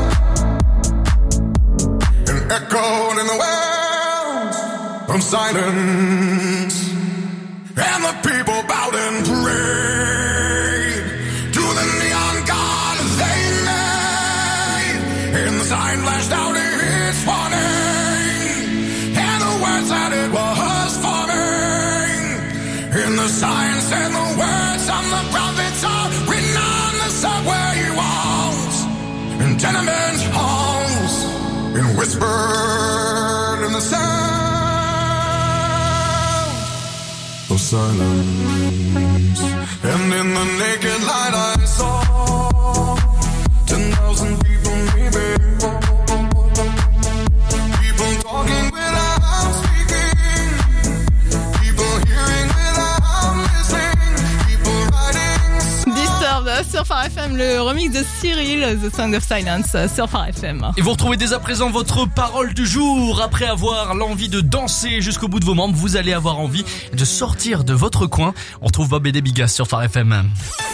and echoed in the wells of silence. And the people bowed and prayed to the neon god they made. And the sign flashed out its warning, and the words that it was forming. And the sign said the words of the prophets are written on the subway walls, in tenement halls, and whispered in the sound of silence. And in the naked light I saw ten thousand people maybe, people talking without speaking, people hearing without listening, people writing. Disturb sur Phare F M, le remix de Cyril, The Sound of Silence, sur Phare F M. Et vous retrouvez dès à présent votre parole du jour. Après avoir l'envie de danser jusqu'au bout de vos membres, vous allez avoir envie de sortir de votre coin. On retrouve Bob et des Bigas sur Phare F M.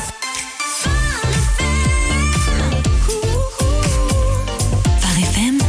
Phare F M.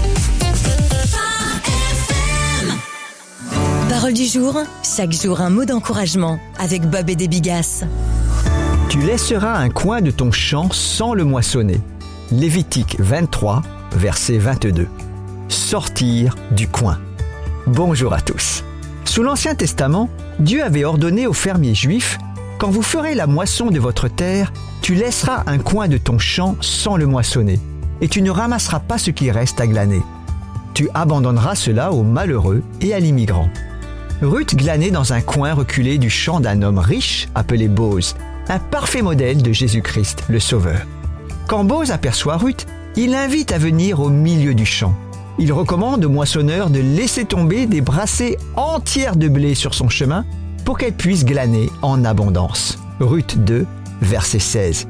Parole du jour, chaque jour un mot d'encouragement avec Bob et des Bigas. Tu laisseras un coin de ton champ sans le moissonner. Lévitique vingt-trois, verset vingt-deux. Sortir du coin. Bonjour à tous. Sous l'Ancien Testament, Dieu avait ordonné aux fermiers juifs, quand vous ferez la moisson de votre terre, tu laisseras un coin de ton champ sans le moissonner, et tu ne ramasseras pas ce qui reste à glaner. Tu abandonneras cela aux malheureux et à l'immigrant. Ruth glanait dans un coin reculé du champ d'un homme riche appelé Boz, un parfait modèle de Jésus-Christ, le Sauveur. Quand Boz aperçoit Ruth, il l'invite à venir au milieu du champ. Il recommande au moissonneur de laisser tomber des brassées entières de blé sur son chemin pour qu'elle puisse glaner en abondance. Ruth deux, verset seize.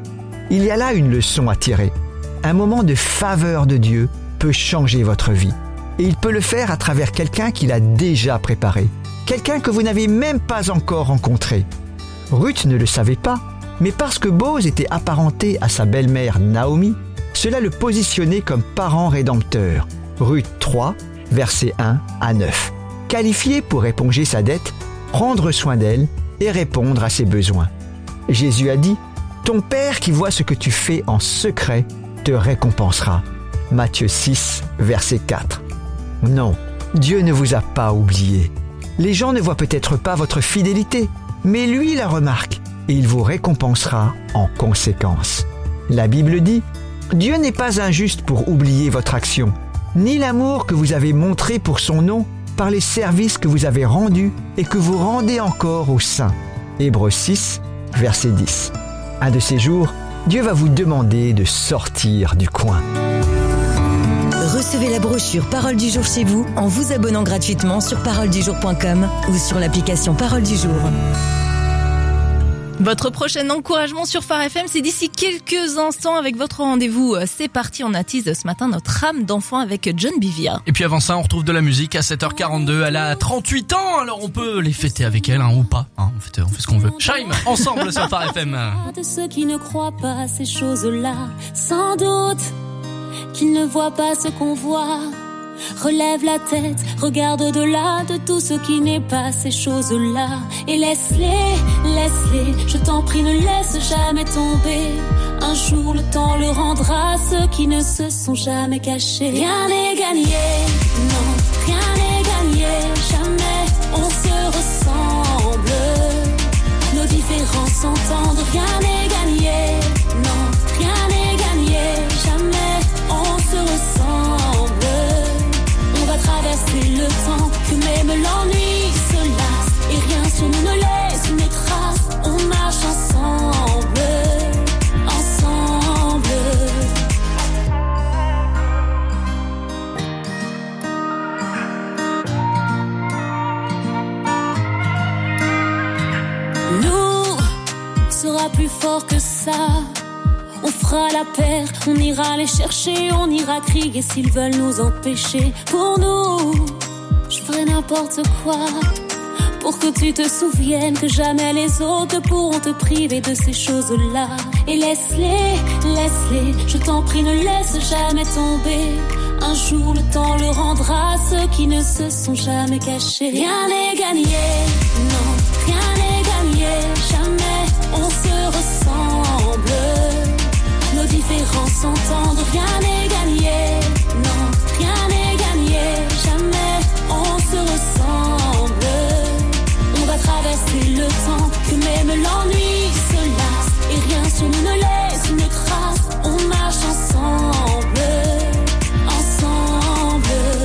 Il y a là une leçon à tirer. Un moment de faveur de Dieu peut changer votre vie. Et il peut le faire à travers quelqu'un qu'il a déjà préparé. Quelqu'un que vous n'avez même pas encore rencontré. Ruth ne le savait pas, mais parce que Boz était apparenté à sa belle-mère Naomi, cela le positionnait comme parent rédempteur. Ruth trois, versets un à neuf. Qualifié pour éponger sa dette, prendre soin d'elle et répondre à ses besoins. Jésus a dit, « Ton Père qui voit ce que tu fais en secret te récompensera. » Matthieu six, verset quatre. Non, Dieu ne vous a pas oublié. Les gens ne voient peut-être pas votre fidélité, mais lui la remarque et il vous récompensera en conséquence. La Bible dit, « Dieu n'est pas injuste pour oublier votre action, ni l'amour que vous avez montré pour son nom par les services que vous avez rendus et que vous rendez encore aux saints. » Hébreux six, verset dix. Un de ces jours, Dieu va vous demander de sortir du coin. Recevez la brochure Parole du jour chez vous en vous abonnant gratuitement sur parole du jour point com ou sur l'application Parole du jour. Votre prochain encouragement sur Phare F M, c'est d'ici quelques instants avec votre rendez-vous. C'est parti, on attise ce matin notre âme d'enfant avec John Bivia. Et puis avant ça, on retrouve de la musique à sept heures quarante-deux. Elle a trente-huit ans, alors on peut les fêter avec elle, hein, ou pas. Hein, on, fait, on fait ce qu'on veut. Shaim, ensemble sur Phare F M. De ceux qui ne croient pas ces choses-là, sans doute qu'ils ne voient pas ce qu'on voit. Relève la tête, regarde au-delà de tout ce qui n'est pas ces choses-là. Et laisse-les, laisse-les, je t'en prie ne laisse jamais tomber. Un jour le temps le rendra, ceux qui ne se sont jamais cachés. Rien n'est gagné, non, rien n'est gagné. Jamais on se ressemble. Nos différences s'entendent, rien n'est gagné, non, rien n'est gagné. Jamais on se ressemble. Traverser le temps, que même l'ennui se lasse. Et rien sur nous ne laisse une trace. On marche ensemble, ensemble. Nous, on sera plus fort que ça. On fera la paire, on ira les chercher, on ira crier s'ils veulent nous empêcher. Pour nous, je ferai n'importe quoi pour que tu te souviennes que jamais les autres pourront te priver de ces choses-là. Et laisse-les, laisse-les, je t'en prie ne laisse jamais tomber. Un jour le temps le rendra, ceux qui ne se sont jamais cachés. Rien n'est gagné, non, rien n'est gagné. Jamais on se ressemble. Nos différences s'entendent, rien n'est gagné, non, rien n'est gagné. Jamais on se ressemble. On va traverser le temps, que même l'ennui se lasse. Et rien sur nous ne laisse une trace. On marche ensemble, ensemble.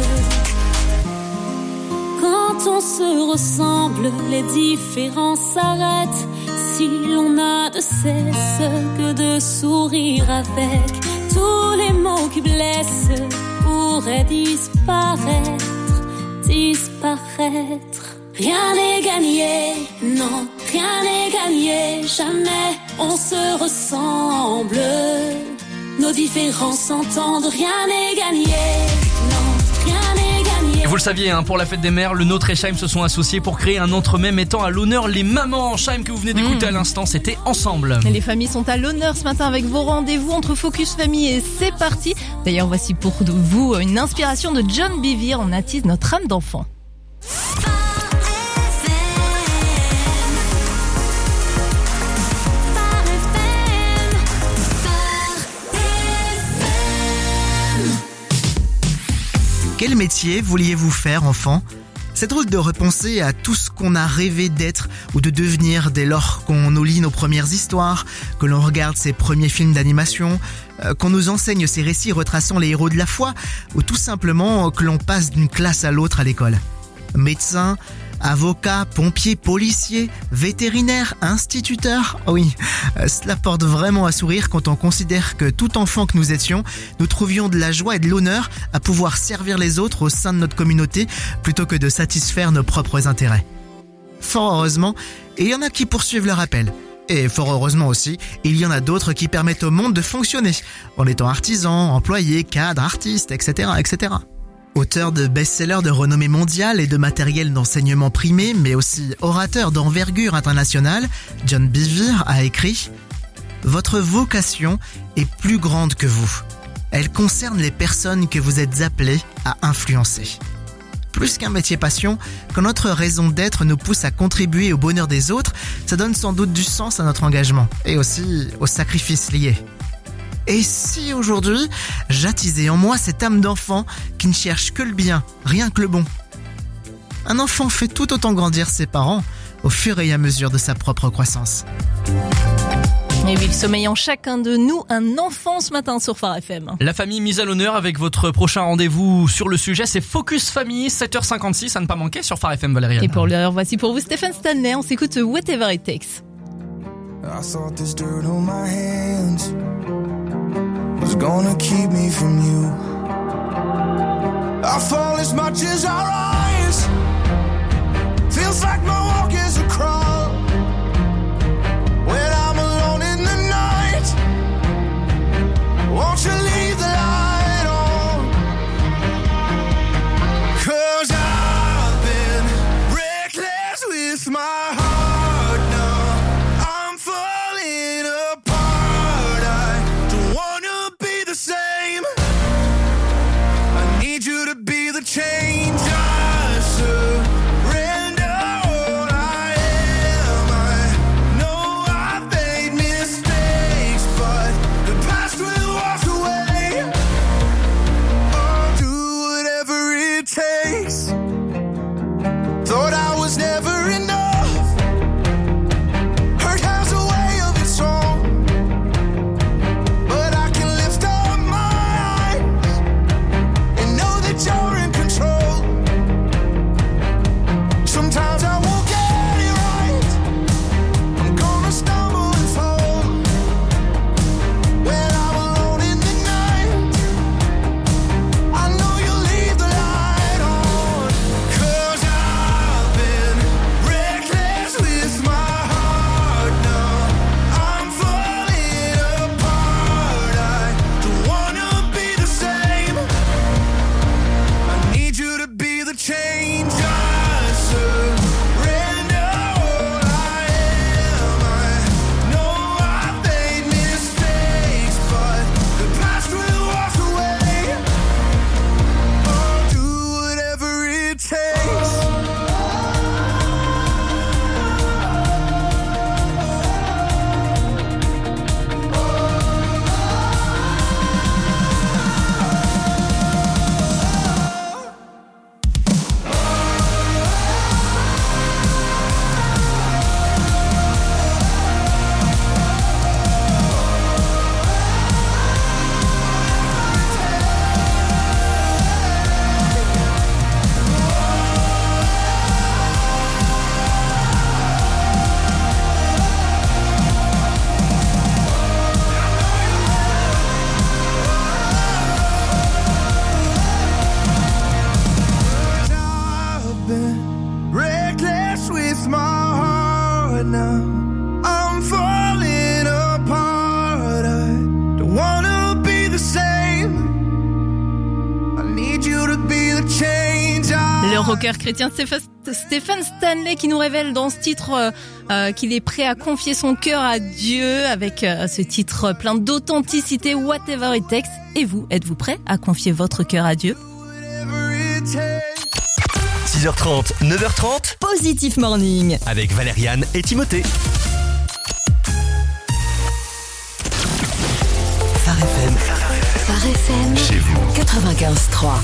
Quand on se ressemble, les différences s'arrêtent. Si l'on n'a de cesse que de sourire avec, tous les mots qui blessent pourraient disparaître, disparaître. Rien n'est gagné, non, rien n'est gagné. Jamais on se ressemble. Nos différences s'entendent, rien n'est gagné, non, rien n'est gagné. Et vous le saviez, hein, pour la fête des mères, le nôtre et Shaim se sont associés pour créer un entremets mettant à l'honneur les mamans. Shaim que vous venez d'écouter mmh. à l'instant, c'était Ensemble. Et les familles sont à l'honneur ce matin avec vos rendez-vous entre Focus Famille et c'est parti. D'ailleurs, voici pour vous une inspiration de John Bivia. On attise notre âme d'enfant. Quel métier vouliez-vous faire, enfant ? C'est drôle de repenser à tout ce qu'on a rêvé d'être ou de devenir dès lors qu'on nous lit nos premières histoires, que l'on regarde ses premiers films d'animation, euh, qu'on nous enseigne ces récits retraçant les héros de la foi, ou tout simplement que l'on passe d'une classe à l'autre à l'école. Médecin, avocat, pompier, policier, vétérinaire, instituteur. Oui, cela porte vraiment à sourire quand on considère que tout enfant que nous étions, nous trouvions de la joie et de l'honneur à pouvoir servir les autres au sein de notre communauté plutôt que de satisfaire nos propres intérêts. Fort heureusement, il y en a qui poursuivent leur appel. Et fort heureusement aussi, il y en a d'autres qui permettent au monde de fonctionner, en étant artisans, employés, cadres, artistes, et cetera, et cetera. Auteur de best-sellers de renommée mondiale et de matériel d'enseignement primé, mais aussi orateur d'envergure internationale, John Bevere a écrit « Votre vocation est plus grande que vous. Elle concerne les personnes que vous êtes appelés à influencer. » Plus qu'un métier passion, quand notre raison d'être nous pousse à contribuer au bonheur des autres, ça donne sans doute du sens à notre engagement et aussi aux sacrifices liés. Et si aujourd'hui, j'attisais en moi cette âme d'enfant qui ne cherche que le bien, rien que le bon? Un enfant fait tout autant grandir ses parents au fur et à mesure de sa propre croissance. Et oui, sommeil en chacun de nous, un enfant ce matin sur Phare F M. La famille mise à l'honneur avec votre prochain rendez-vous sur le sujet, c'est Focus Famille, sept heures cinquante-six, à ne pas manquer sur Phare F M, Valériane. Et pour l'heure, voici pour vous Stephen Stanley, on s'écoute Whatever It Takes. I thought this dirt on my hands was gonna keep me from you. I fall as much as I rise. Feels like my walk is a crawl. When I'm alone in the night, won't you leave the light on? 'Cause I've been reckless with my heart now. I'm falling apart. I don't wanna be the same. I need you to be the change I surrender all I am. I know I've made mistakes, but the past will wash away. I'll do whatever it takes. Thought I was never enough. Hurt has a way of its own. But I can lift up my eyes and know that you're in control. Sometimes I won't get it right. I'm gonna stumble and fall. When I'm alone in the night, I know you'll leave the light on. 'Cause I've been reckless with my heart now. I'm falling apart. I don't wanna be the same. I need you to be the change I surrender all I am. I know I've made mistakes, but the past will wash away. I'll do whatever it takes. I've been reckless with my heart now. I'm falling apart. I don't wanna be the same. I need you to be the change I Le rocker chrétien Stephen Stephen Stanley qui nous révèle dans ce titre euh, euh, qu'il est prêt à confier son cœur à Dieu avec euh, ce titre plein d'authenticité, Whatever It Takes. Et vous, êtes-vous prêt à confier votre cœur à Dieu? six heures trente, neuf heures trente, Positif Morning. avec Valériane et Timothée. Phare F M, Phare F M. chez vous. quatre-vingt-quinze trois.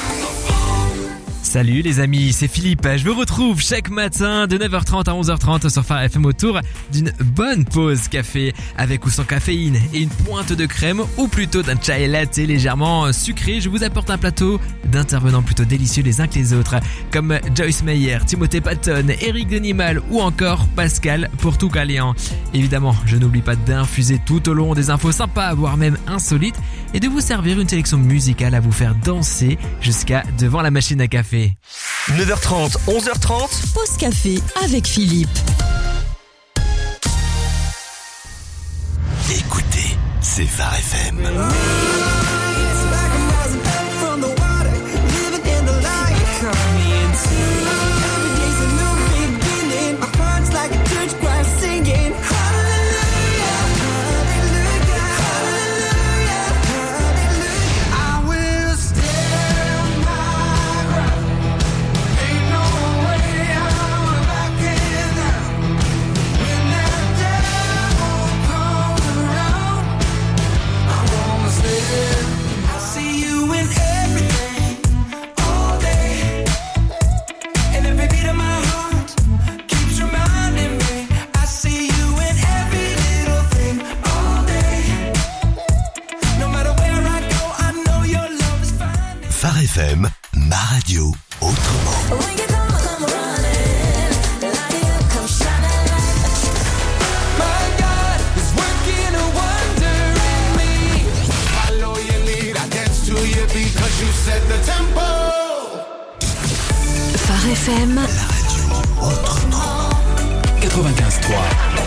Salut les amis, c'est Philippe. Je vous retrouve chaque matin de neuf heures trente à onze heures trente sur Phare F M autour d'une bonne pause café avec ou sans caféine et une pointe de crème ou plutôt d'un chai latte légèrement sucré. Je vous apporte un plateau d'intervenants plutôt délicieux les uns que les autres comme Joyce Meyer, Timothée Patton, Eric Denimal ou encore Pascal Portucalian. Évidemment, je n'oublie pas d'infuser tout au long des infos sympas voire même insolites et de vous servir une sélection musicale à vous faire danser jusqu'à devant la machine à café. neuf heures trente, onze heures trente. Pause café avec Philippe. c'est Phare F M. Phare F M, ma radio, autrement. Phare F M, la radio, autrement. quatre-vingt-quinze trois.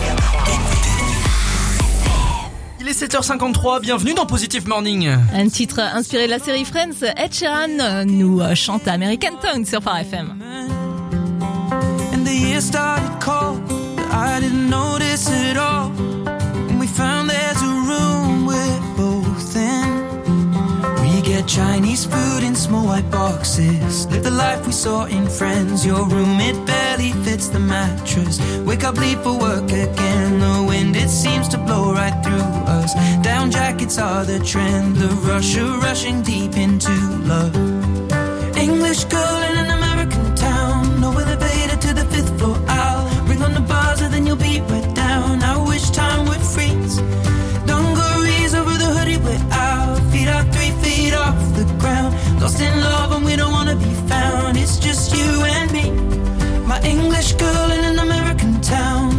Il est sept heures cinquante-trois, bienvenue dans Positive Morning. Un titre inspiré de la série Friends, Ed Sheeran nous chante American Town sur Phare F M. And the year started cold, but I didn't notice it all. And we found there's a room we're both in. We get Chinese food in small white boxes. Live the life we saw in Friends. Your room, it barely fits the mattress. Wake up, leave for work again. The wind, it seems to blow right through us. Down jackets are the trend. The rush of rushing deep into love. English girl in an American town. No elevator to the fifth floor. I'll ring on the buzzer, then you'll be right down. I wish time would freeze. Dungarees over the hoodie, we're out. Feet are three feet off the ground. Lost in love and we don't wanna be found. It's just you and me. My English girl in an American town.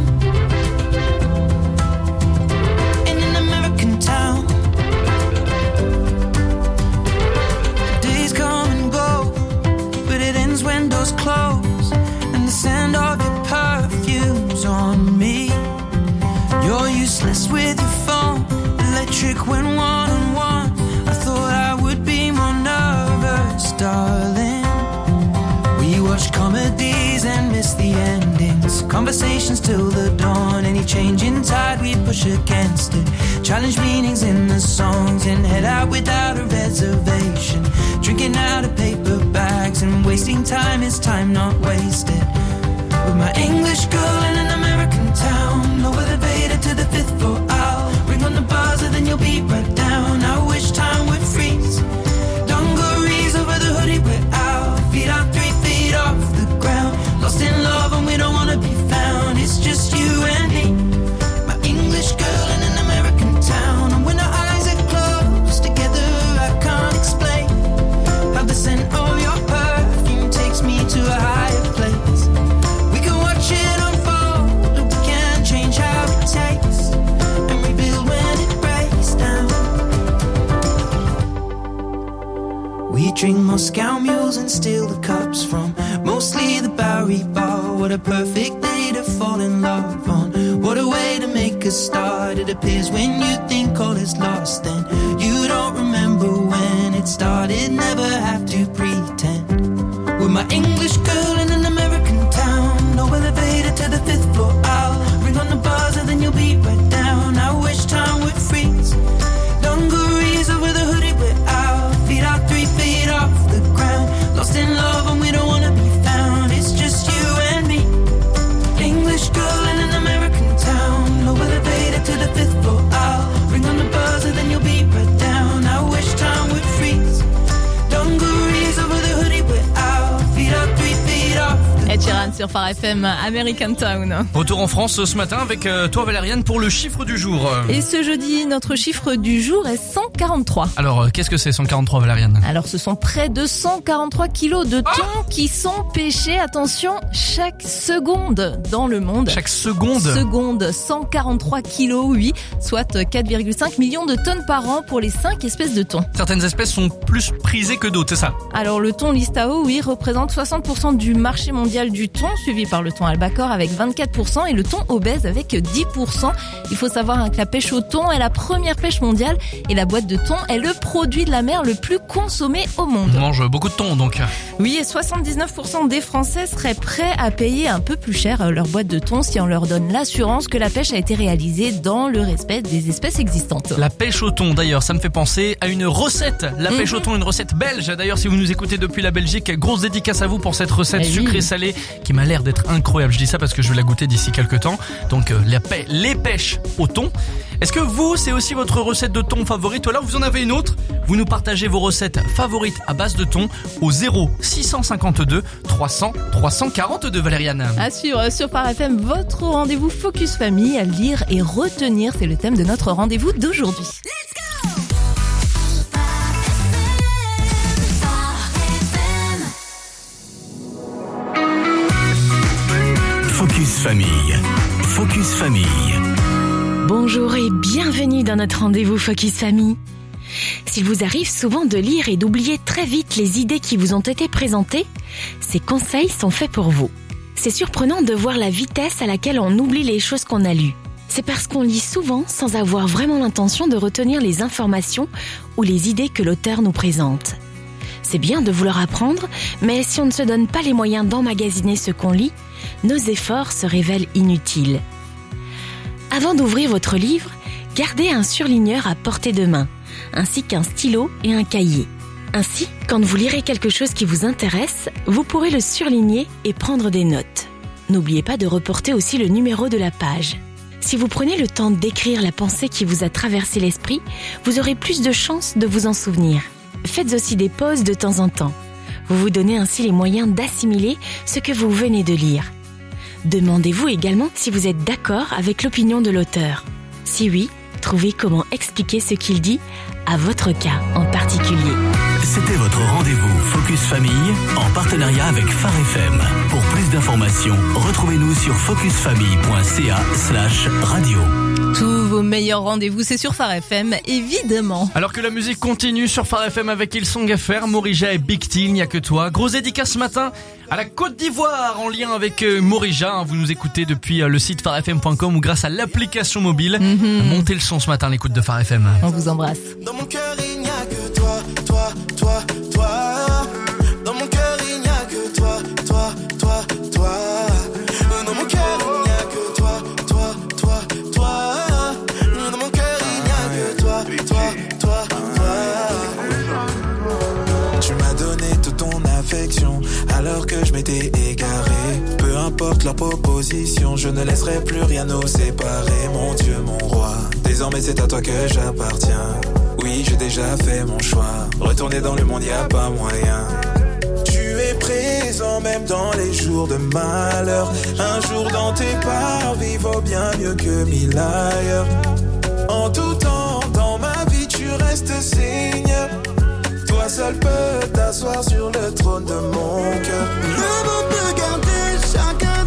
In an American town. Days come and go, but it ends when doors close. And the scent of your perfume's on me. You're useless with your phone, electric when one on one. I thought I would be more nervous, darling. We watch comedies and miss the endings. Conversations till the dawn. Any change in tide, we push against it. Challenge meanings in the songs and head out without a reservation. Drinking out of paper bags and wasting time is time not wasted. With my English girl in an American town. No elevator to the fifth floor. I'll ring on the buzzer, then you'll be right down. I wish time would freeze. Dungarees over the hoodie, we're out. Feet are three feet off the ground. Lost in love and we don't wanna be found. It's just you and me. My English girl in an American town. And when our eyes are closed together, I can't explain how the scent of your perfume takes me to a higher place. We can watch it unfold, or we can change how it tastes and rebuild when it breaks down. We drink Moscow mules and steal the cups from mostly the Bowery Bar. What a perfect day to fall in love on. What a way to make a start. It appears when you think all is lost, then you don't remember when it started. Never have to pretend. With my English girl in an American town. No elevator to the fifth floor. I'll ring on the buzzer, then you'll be right down. I wish time would freeze. Dungarees over the hoodie, we're out. Feet are three feet off the ground. Lost in love and we don't wanna be found. It's just you and me. English girl in an American town. No elevator to the fifth floor. I'll ring on the buzzer, then you'll be right down. I wish time would freeze. Dungarees over the hoodie, we're out. Feet are three feet off. Ed Sheeran sur Phare F M, American Town. Retour en France ce matin avec euh, toi Valériane pour le chiffre du jour. Et ce jeudi, notre chiffre du jour est cent quarante-trois. Alors, euh, qu'est-ce que c'est cent quarante-trois Valériane? Alors, ce sont près de cent quarante-trois kilos de thon ah qui sont pêchés, attention, chaque seconde dans le monde. Chaque seconde Seconde, cent quarante-trois kilos, oui, soit quatre virgule cinq millions de tonnes par an pour les cinq espèces de thon. Certaines espèces sont plus prisées que d'autres, c'est ça? Alors, le thon listao, oui, représente soixante pour cent du marché mondial du thon suivi par le thon albacore avec vingt-quatre pour cent et le thon obèse avec dix pour cent. Il faut savoir hein, que la pêche au thon est la première pêche mondiale et la boîte de thon est le produit de la mer le plus consommé au monde. On mange beaucoup de thon donc. Oui, et soixante-dix-neuf pour cent des Français seraient prêts à payer un peu plus cher leur boîte de thon si on leur donne l'assurance que la pêche a été réalisée dans le respect des espèces existantes. La pêche au thon, d'ailleurs, ça me fait penser à une recette. La pêche mm-hmm. au thon, une recette belge. D'ailleurs, si vous nous écoutez depuis la Belgique, grosse dédicace à vous pour cette recette oui. sucrée-salée qui m'a l'air d'être incroyable. Je dis ça parce que je vais la goûter d'ici quelques temps. Donc, euh, la pê- les pêches au thon. Est-ce que vous, c'est aussi votre recette de thon favorite ou alors vous en avez une autre? Vous nous partagez vos recettes favorites à base de thon au zéro six cent cinquante-deux trois cents trois cent quarante-deux, Valériane. À suivre sur Phare F M, votre rendez-vous Focus Famille, à lire et retenir, c'est le thème de notre rendez-vous d'aujourd'hui. Focus Famille. Focus Famille. Bonjour et bienvenue dans notre rendez-vous Focus Famille. S'il vous arrive souvent de lire et d'oublier très vite les idées qui vous ont été présentées, ces conseils sont faits pour vous. C'est surprenant de voir la vitesse à laquelle on oublie les choses qu'on a lues. C'est parce qu'on lit souvent sans avoir vraiment l'intention de retenir les informations ou les idées que l'auteur nous présente. C'est bien de vouloir apprendre, mais si on ne se donne pas les moyens d'emmagasiner ce qu'on lit, nos efforts se révèlent inutiles. Avant d'ouvrir votre livre, gardez un surligneur à portée de main, ainsi qu'un stylo et un cahier. Ainsi, quand vous lirez quelque chose qui vous intéresse, vous pourrez le surligner et prendre des notes. N'oubliez pas de reporter aussi le numéro de la page. Si vous prenez le temps d'écrire la pensée qui vous a traversé l'esprit, vous aurez plus de chances de vous en souvenir. Faites aussi des pauses de temps en temps. Vous vous donnez ainsi les moyens d'assimiler ce que vous venez de lire. Demandez-vous également si vous êtes d'accord avec l'opinion de l'auteur. Si oui, trouvez comment expliquer ce qu'il dit à votre cas en particulier. C'était votre rendez-vous Focus Famille en partenariat avec Phare F M. Pour plus d'informations, retrouvez-nous sur focusfamille.ca slash radio. Tous vos meilleurs rendez-vous, c'est sur Phare F M, évidemment. Alors que la musique continue sur Phare F M avec Hillsong F R, Morija et Big T, il n'y a que toi. Grosse dédicace ce matin à la Côte d'Ivoire en lien avec euh, Morija. Vous nous écoutez depuis euh, le site phare f m point com ou grâce à l'application mobile. Mm-hmm. Montez le son ce matin, l'écoute de Phare F M. On vous embrasse. Dans mon cœur, il n'y a que toi, toi, toi, toi. Dans mon cœur, il n'y a que toi, toi, toi, toi. Dans mon cœur, il n'y a que toi, toi, toi, toi. Dans mon cœur, il n'y a que toi, toi, toi, toi. Tu m'as donné toute ton affection alors que je m'étais égaré. Peu importe leur proposition, je ne laisserai plus rien nous séparer. Mon Dieu, mon roi, désormais c'est à toi que j'appartiens. Oui, j'ai déjà fait mon choix. Retourner dans le monde, y a pas moyen. Tu es présent même dans les jours de malheur. Un jour dans tes parvis vaut bien mieux que mille ailleurs. En tout temps, dans ma vie, tu restes Seigneur. Toi seul peux t'asseoir sur le trône de mon cœur. Le monde peut garder chacun